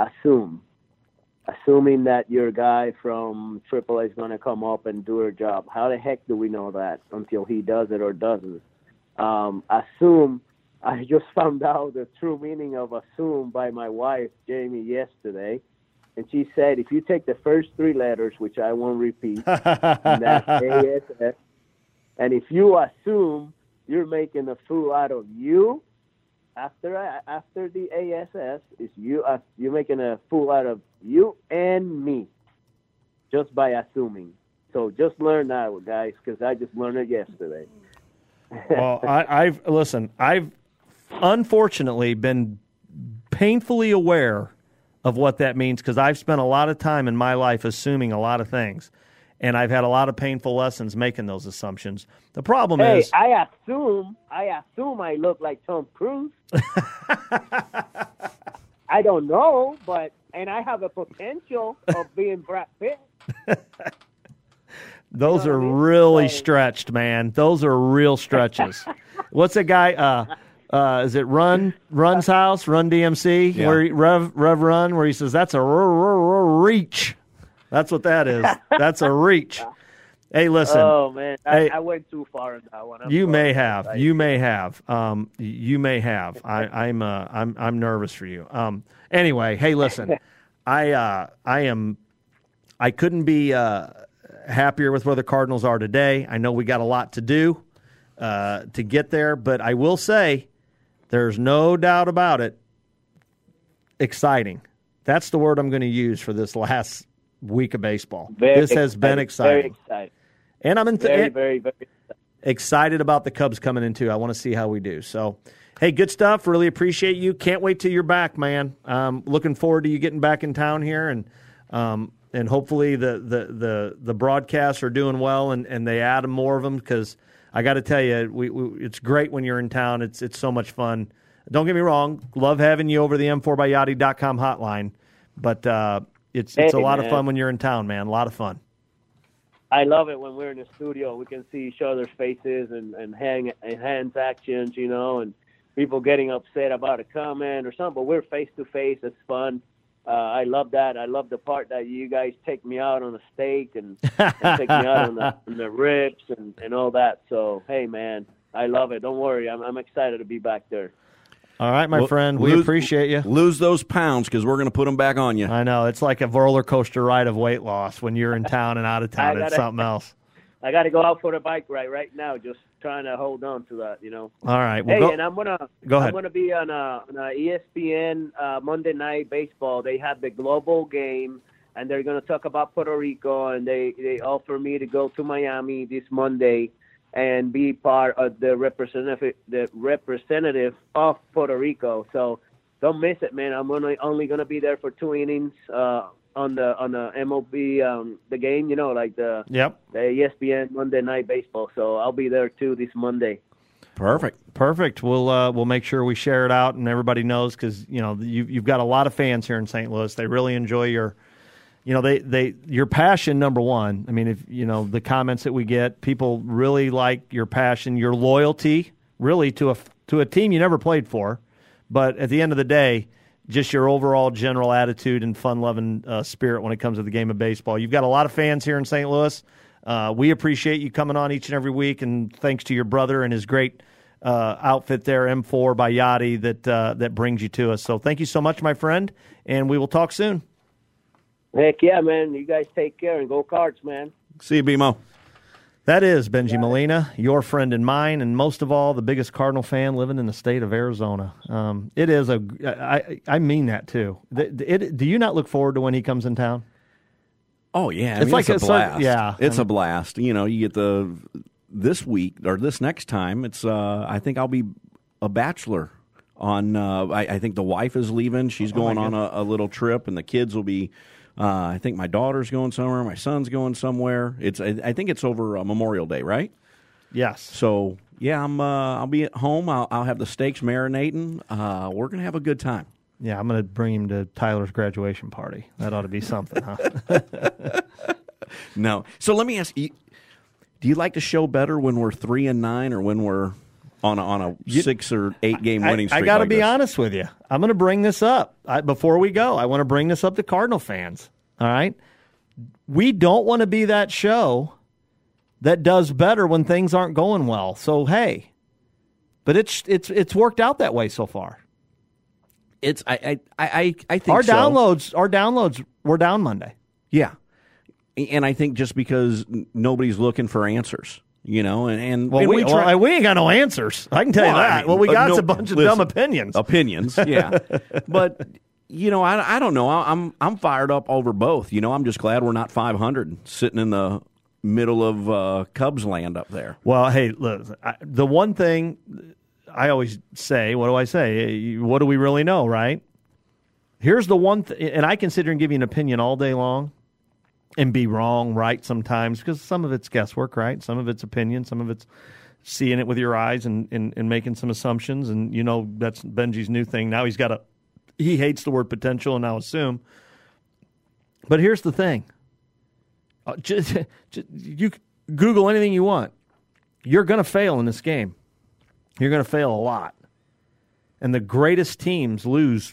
assuming that your guy from AAA is going to come up and do her job. How the heck do we know that until he does it or doesn't? Assume. I just found out the true meaning of assume by my wife, Jamie, yesterday. And she said, if you take the first three letters, which I won't repeat, and that's ASS, and if you assume you're making a fool out of you, after the ASS, is you're making a fool out of you and me, just by assuming. So just learn that, guys, because I just learned it yesterday. Well, I've unfortunately been painfully aware of what that means because I've spent a lot of time in my life assuming a lot of things, and I've had a lot of painful lessons making those assumptions. The problem is, I assume I look like Tom Cruise. I don't know, and I have a potential of being Brad Pitt. Those are really stretched, man. Those are real stretches. What's that guy? Is it Run's house, Run DMC, yeah. where Rev Run, where he says that's a reach. That's what that is. That's a reach. Hey, listen. Oh man, I went too far in that one. You may have. You may have. I'm nervous for you. Anyway, hey, listen. I couldn't be happier with where the Cardinals are today. I know we got a lot to do to get there, but I will say there's no doubt about it. Exciting. That's the word I'm going to use for this last week of baseball. This has been exciting. Very exciting. And I'm very, very, very excited about the Cubs coming in, too. I want to see how we do. So, hey, good stuff. Really appreciate you. Can't wait till you're back, man. Looking forward to you getting back in town here, and hopefully the broadcasts are doing well and they add more of them because I got to tell you, it's great when you're in town. It's so much fun. Don't get me wrong, love having you over the M4byYachty.com hotline, but it's a lot of fun when you're in town, man. A lot of fun. I love it when we're in the studio. We can see each other's faces and hands actions, and people getting upset about a comment or something. But we're face to face. It's fun. I love that. I love the part that you guys take me out on a steak and take me out on the ribs and all that. So hey, man, I love it. Don't worry. I'm excited to be back there. All right, my friend. We appreciate you. Lose those pounds because we're going to put them back on you. I know. It's like a roller coaster ride of weight loss when you're in town and out of town. It's something else. I got to go out for the bike ride right now, just trying to hold on to that, All right. Well, and I'm gonna be on a ESPN Monday Night Baseball. They have the global game, and they're going to talk about Puerto Rico, and they offer me to go to Miami this Monday and be part of the representative of Puerto Rico. So don't miss it, man. I'm only going to be there for 2 innings on the MLB the game, like the ESPN Monday Night Baseball. So I'll be there too this Monday. Perfect. We'll make sure we share it out and everybody knows because you've got a lot of fans here in St. Louis. They really enjoy your. Your passion, number one. I mean, if the comments that we get, people really like your passion, your loyalty, really to a team you never played for, but at the end of the day, just your overall general attitude and fun-loving spirit when it comes to the game of baseball. You've got a lot of fans here in St. Louis. We appreciate you coming on each and every week, and thanks to your brother and his great outfit there, M4 by Yachty, that brings you to us. So thank you so much, my friend, and we will talk soon. Heck yeah, man. You guys take care and go Cards, man. See you, BMO. That is Benji Molina, your friend and mine, and most of all, the biggest Cardinal fan living in the state of Arizona. It is I mean that, too. Do you not look forward to when he comes in town? Oh, yeah. It's a blast. It's a blast. You get this week, or this next time, it's I think I'll be a bachelor. I think the wife is leaving. She's going on a little trip, and the kids will be... I think my daughter's going somewhere. My son's going somewhere. I think it's over Memorial Day, right? Yes. So yeah, I'll be at home. I'll have the steaks marinating. We're gonna have a good time. Yeah, I'm gonna bring him to Tyler's graduation party. That ought to be something, huh? No. So let me ask you: do you like the show better when we're 3-9 or when we're on a 6 or 8 game winning streak? I got to be honest with you. I'm going to bring this up before we go. I want to bring this up to Cardinal fans. All right, we don't want to be that show that does better when things aren't going well. So hey, but it's worked out that way so far. I think our downloads were down Monday. Yeah, and I think just because nobody's looking for answers. We ain't got no answers. I can tell you that. What we got is a bunch of dumb opinions. Yeah. But I don't know. I'm fired up over both. I'm just glad we're not 500 sitting in the middle of Cubs land up there. Well, hey, look, the one thing I always say, what do I say? What do we really know, right? Here's the one and I can sit here and give you an opinion all day long. And be wrong, right, sometimes, because some of it's guesswork, right? Some of it's opinion, some of it's seeing it with your eyes and making some assumptions. And, that's Benji's new thing. Now he hates the word potential and now assume. But here's the thing. You Google anything you want. You're going to fail in this game. You're going to fail a lot. And the greatest teams lose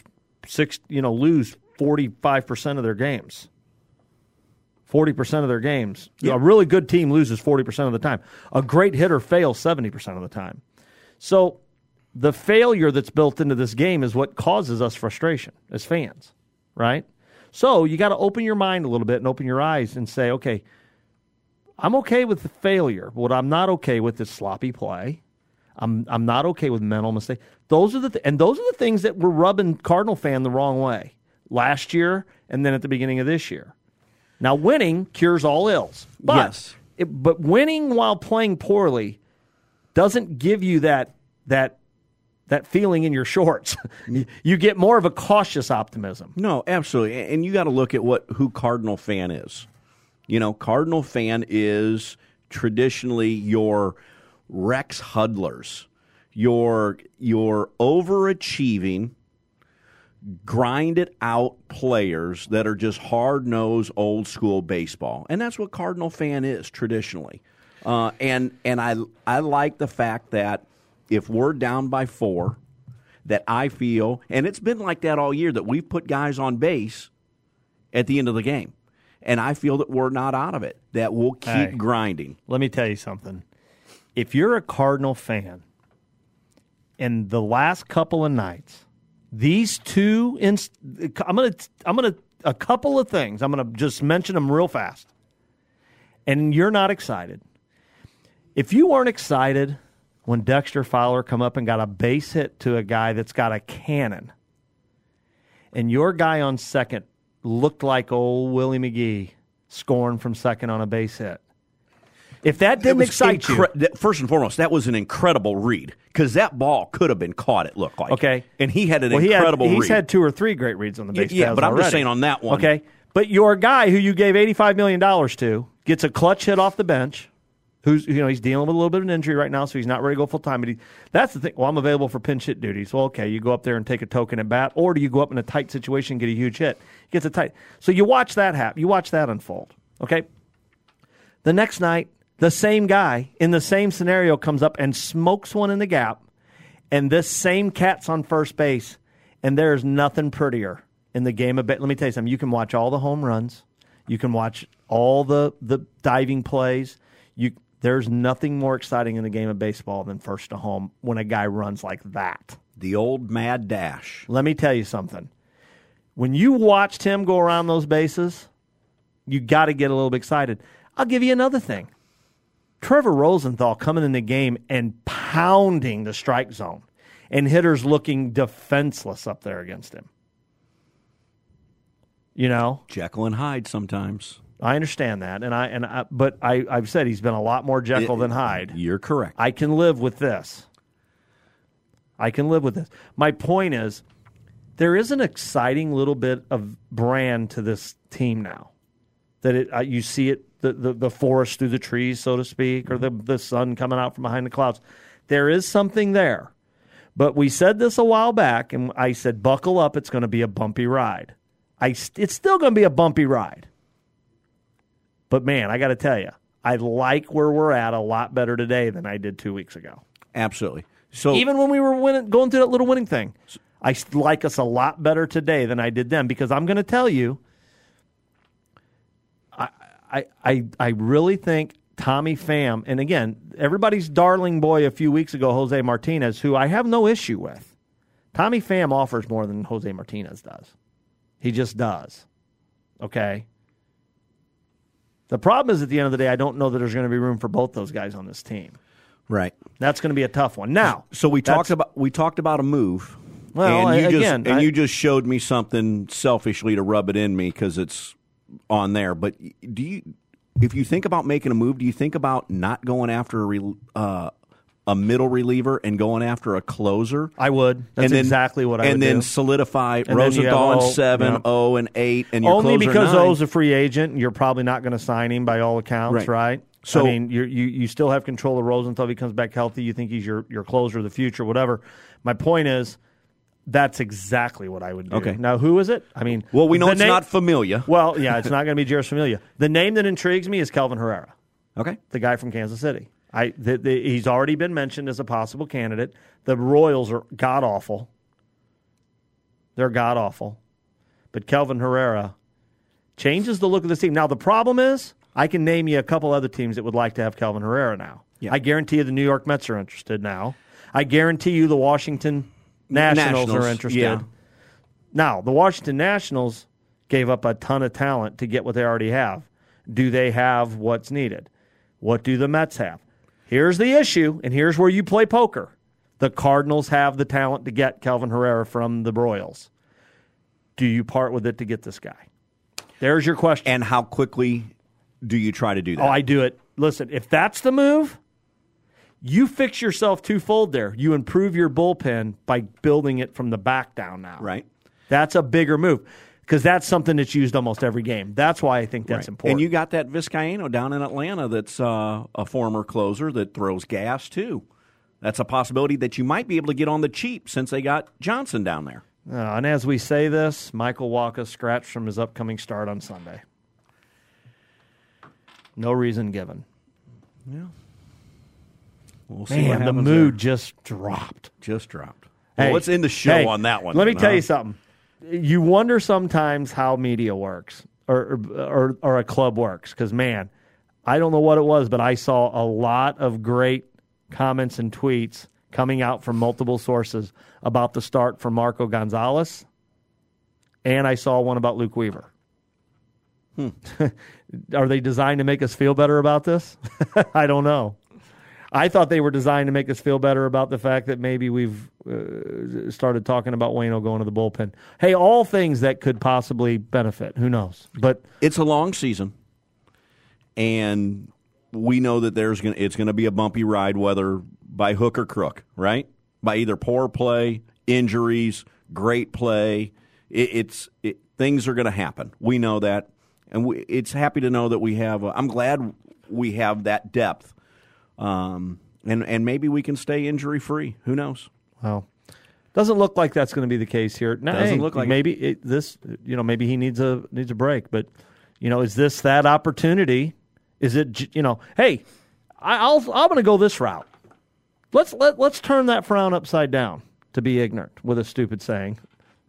45% of their games. 40% of their games. Yep. A really good team loses 40% of the time. A great hitter fails 70% of the time. So the failure that's built into this game is what causes us frustration as fans, right? So you got to open your mind a little bit and open your eyes and say, okay, I'm okay with the failure. What I'm not okay with is sloppy play. I'm not okay with mental mistake. Those are the things that were rubbing Cardinal fan the wrong way last year and then at the beginning of this year. Now, winning cures all ills. But, yes. But winning while playing poorly doesn't give you that feeling in your shorts. You get more of a cautious optimism. No, absolutely. And you got to look at who Cardinal fan is. Cardinal fan is traditionally your Rex Hudlers, your overachieving, grind-it-out players that are just hard-nosed, old-school baseball. And that's what Cardinal fan is traditionally. And I like the fact that if we're down by 4, that I feel, and it's been like that all year, that we've put guys on base at the end of the game. And I feel that we're not out of it, that we'll keep grinding. Let me tell you something. If you're a Cardinal fan, in the last couple of nights, these two, I'm gonna a couple of things. I'm gonna just mention them real fast. And you're not excited. If you weren't excited when Dexter Fowler come up and got a base hit to a guy that's got a cannon, and your guy on second looked like old Willie McGee scoring from second on a base hit. If that didn't excite you. First and foremost, that was an incredible read because that ball could have been caught, it looked like. Okay. And he had an incredible read. He's had 2 or 3 great reads on the base. Yeah, but I'm already. just saying on that one. Okay. But your guy who you gave $85 million to gets a clutch hit off the bench, who's he's dealing with a little bit of an injury right now, so he's not ready to go full-time. But that's the thing. Well, I'm available for pinch hit duties. Well, okay, you go up there and take a token at bat, or do you go up in a tight situation and get a huge hit? He gets a tight. So you watch that happen. You watch that unfold. Okay? The next night, the same guy in the same scenario comes up and smokes one in the gap, and this same cat's on first base, and there's nothing prettier in the game of. Let me tell you something. You can watch all the home runs. You can watch all the diving plays. There's nothing more exciting in the game of baseball than first to home when a guy runs like that. The old mad dash. Let me tell you something. When you watched him go around those bases, you got to get a little bit excited. I'll give you another thing. Trevor Rosenthal coming in the game and pounding the strike zone, and hitters looking defenseless up there against him. Jekyll and Hyde sometimes. I understand that, but I've said he's been a lot more Jekyll than Hyde. You're correct. I can live with this. My point is, there is an exciting little bit of brand to this team now. That you see it, the forest through the trees, so to speak, or the sun coming out from behind the clouds. There is something there. But we said this a while back, and I said, buckle up, it's going to be a bumpy ride. It's still going to be a bumpy ride. But, man, I got to tell you, I like where we're at a lot better today than I did 2 weeks ago. Absolutely. So even when we were going through that little winning thing, I like us a lot better today than I did then, because I'm going to tell you, I really think Tommy Pham, and again, everybody's darling boy a few weeks ago, Jose Martinez, who I have no issue with. Tommy Pham offers more than Jose Martinez does. He just does. Okay? The problem is, at the end of the day, I don't know that there's going to be room for both those guys on this team. Right. That's going to be a tough one. Now, so we talked about a move. Well, and you just showed me something selfishly to rub it in me because it's on there. But if you think about making a move, do you think about not going after a middle reliever and going after a closer? I would. That's exactly what I would do. And then solidify Rosenthal in 7, 0, and 8, and your only closer because 9. O's a free agent, and you're probably not going to sign him by all accounts, right? So, I mean, you still have control of Rosenthal if he comes back healthy. You think he's your closer of the future, whatever. My point is, that's exactly what I would do. Okay. Now, who is it? I mean, well, we know it's not Familia. Well, yeah, it's not going to be Jeurys Familia. The name that intrigues me is Kelvin Herrera. Okay. The guy from Kansas City. He's already been mentioned as a possible candidate. The Royals are god-awful. They're god-awful. But Kelvin Herrera changes the look of this team. Now, the problem is, I can name you a couple other teams that would like to have Kelvin Herrera now. Yeah. I guarantee you the New York Mets are interested now. I guarantee you the Washington Nationals are interested. Yeah. Now, the Washington Nationals gave up a ton of talent to get what they already have. Do they have what's needed? What do the Mets have? Here's the issue, and here's where you play poker. The Cardinals have the talent to get Kelvin Herrera from the Royals. Do you part with it to get this guy? There's your question. And how quickly do you try to do that? Oh, I do it. Listen, if that's the move, you fix yourself twofold there. You improve your bullpen by building it from the back down now. Right. That's a bigger move. because that's something that's used almost every game. That's why I think that's important. And you got that Vizcaino down in Atlanta that's a former closer that throws gas too. That's a possibility that you might be able to get on the cheap since they got Johnson down there. And as we say this, Michael Wacha scratched from his upcoming start on Sunday. No reason given. Yeah. We'll see what the happens mood there. just dropped. Well, let's end the show on that one. Let me tell you something. You wonder sometimes how media works or a club works because, man, I don't know what it was, but I saw a lot of great comments and tweets coming out from multiple sources about the start for Marco Gonzalez, and I saw one about Luke Weaver. Are they designed to make us feel better about this? I don't know. I thought they were designed to make us feel better about the fact that maybe we've started talking about Waino going to the bullpen. Hey, all things that could possibly benefit. Who knows? But it's a long season, and we know that it's going to be a bumpy ride, whether by hook or crook, right? By either poor play, injuries, great play. Things are going to happen. We know that, and it's happy to know that we have. I'm glad we have that depth. And maybe we can stay injury free. Who knows? Well, doesn't look like that's going to be the case here. Doesn't look like maybe maybe he needs a break. But is this that opportunity? Is it Hey, I'm going to go this route. Let's turn that frown upside down. To be ignorant with a stupid saying.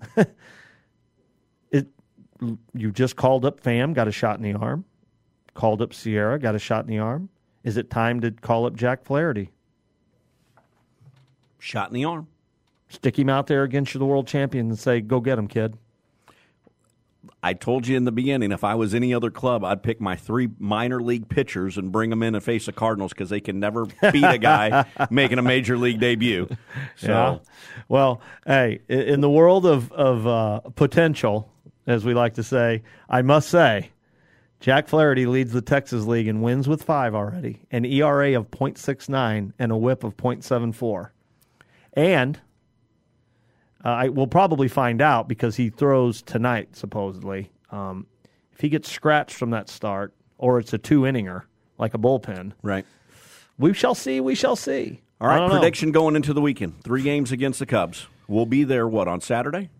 You just called up Pham, got a shot in the arm. Called up Sierra, got a shot in the arm. Is it time to call up Jack Flaherty? Shot in the arm. Stick him out there against the world champion and say, go get him, kid. I told you in the beginning, if I was any other club, I'd pick my 3 minor league pitchers and bring them in and face the Cardinals because they can never beat a guy making a major league debut. So, yeah. Well, hey, in the world of potential, as we like to say, I must say, Jack Flaherty leads the Texas League in wins with 5 already, an ERA of .69 and a WHIP of .74. And we'll probably find out because he throws tonight, supposedly. If he gets scratched from that start, or it's a 2-inninger, like a bullpen, right? We shall see. We shall see. All right, prediction going into the weekend. 3 games against the Cubs. We'll be there, on Saturday?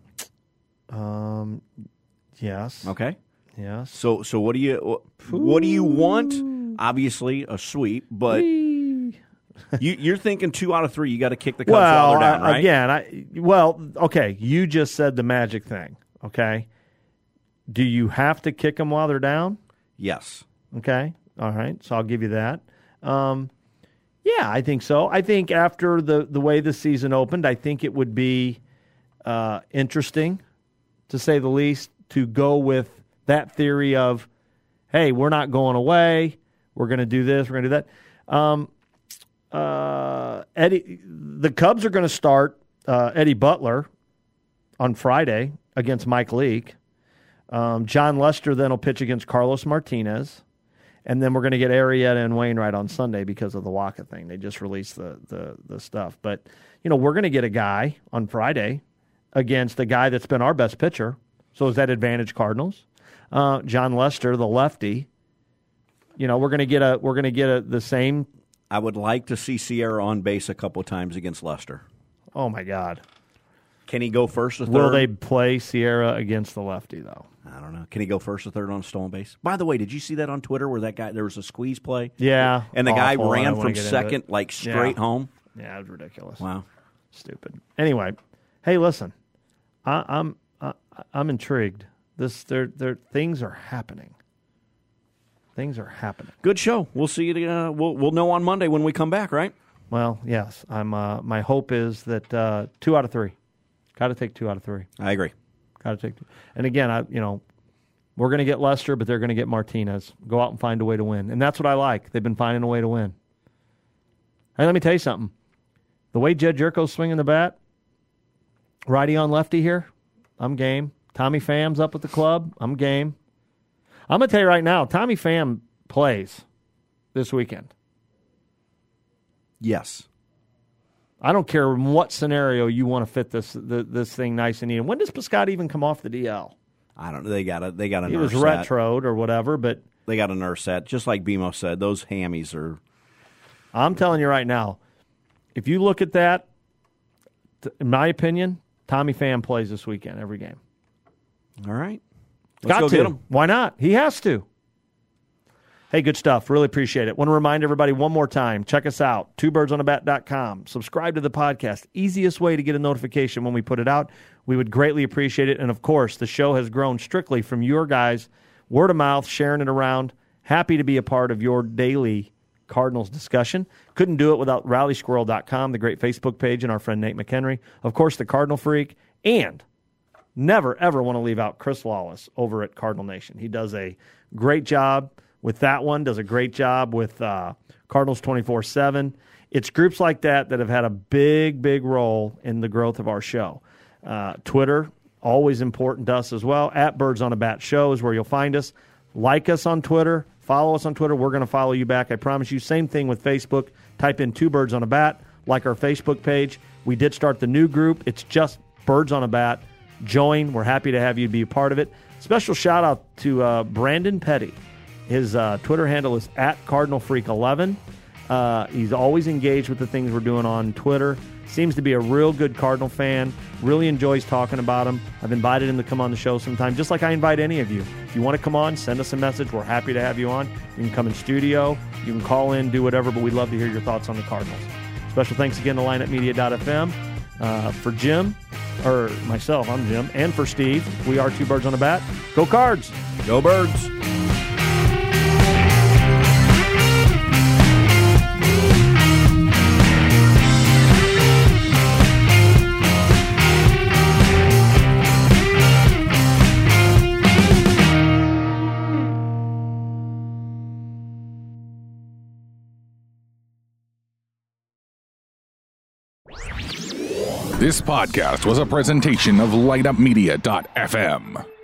Yes. Okay. Yes. So what do you want? Obviously a sweep, but you're thinking 2 out of 3. You got to kick the Cubs while they're down, right? Okay. You just said the magic thing. Okay. Do you have to kick them while they're down? Yes. Okay. All right. So I'll give you that. Yeah, I think so. I think after the way the season opened, I think it would be interesting, to say the least, to go with that theory of, hey, we're not going away. We're going to do this. We're going to do that. The Cubs are going to start Eddie Butler on Friday against Mike Leake. John Lester then will pitch against Carlos Martinez. And then we're going to get Arrieta and Wainwright on Sunday because of the Wacha thing. They just released the stuff. But, we're going to get a guy on Friday against a guy that's been our best pitcher. So is that advantage Cardinals? John Lester, the lefty. We're going to get the same. I would like to see Sierra on base a couple of times against Lester. Oh my God! Can he go first or third? Will they play Sierra against the lefty though? I don't know. Can he go first or third on stolen base? By the way, did you see that on Twitter where that guy there was a squeeze play? Yeah, and the guy ran from second straight home. Yeah, it was ridiculous. Wow, stupid. Anyway, hey, listen, I'm intrigued. Things are happening. Things are happening. Good show. We'll see you. We'll know on Monday when we come back, right? Well, yes. My hope is that 2 out of 3. Got to take 2 out of 3. I agree. Got to take 2. And again, we're going to get Lester, but they're going to get Martinez. Go out and find a way to win, and that's what I like. They've been finding a way to win. Hey, let me tell you something. The way Jed Jerko's swinging the bat, righty on lefty here, I'm game. Tommy Pham's up at the club. I'm game. I'm going to tell you right now, Tommy Pham plays this weekend. Yes. I don't care in what scenario you want to fit this thing nice and neat. When does Piscotty even come off the DL? I don't know. They got a He nurse was set. retroed or whatever, but They got a nurse set. Just like BMO said, those hammies are. I'm telling you right now, if you look at that, in my opinion, Tommy Pham plays this weekend every game. All right. Got go to. get him. Why not? He has to. Hey, good stuff. Really appreciate it. Want to remind everybody one more time, check us out, twobirdsonthebat.com. Subscribe to the podcast. Easiest way to get a notification when we put it out. We would greatly appreciate it. And, of course, the show has grown strictly from your guys, word of mouth, sharing it around. Happy to be a part of your daily Cardinals discussion. Couldn't do it without rallysquirrel.com, the great Facebook page, and our friend Nate McHenry. Of course, the Cardinal Freak. And never, ever want to leave out Chris Lawless over at Cardinal Nation. He does a great job with that one, does a great job with Cardinals 24/7. It's groups like that that have had a big, big role in the growth of our show. Twitter, always important to us as well. At Birds on a Bat Show is where you'll find us. Like us on Twitter. Follow us on Twitter. We're going to follow you back. I promise you. Same thing with Facebook. Type in 2 Birds on a Bat, like our Facebook page. We did start the new group. It's just Birds on a Bat. Join. We're happy to have you be a part of it. Special shout out to Brandon Petty. His Twitter handle is @CardinalFreak11. He's always engaged with the things we're doing on Twitter. Seems to be a real good Cardinal fan. Really enjoys talking about them. I've invited him to come on the show sometime, just like I invite any of you. If you want to come on, send us a message. We're happy to have you on. You can come in studio. You can call in, do whatever, but we'd love to hear your thoughts on the Cardinals. Special thanks again to lineupmedia.fm. For Jim, or myself, I'm Jim, and for Steve, we are 2 Birds on a Bat. Go Cards! Go Birds! This podcast was a presentation of lineupmedia.fm.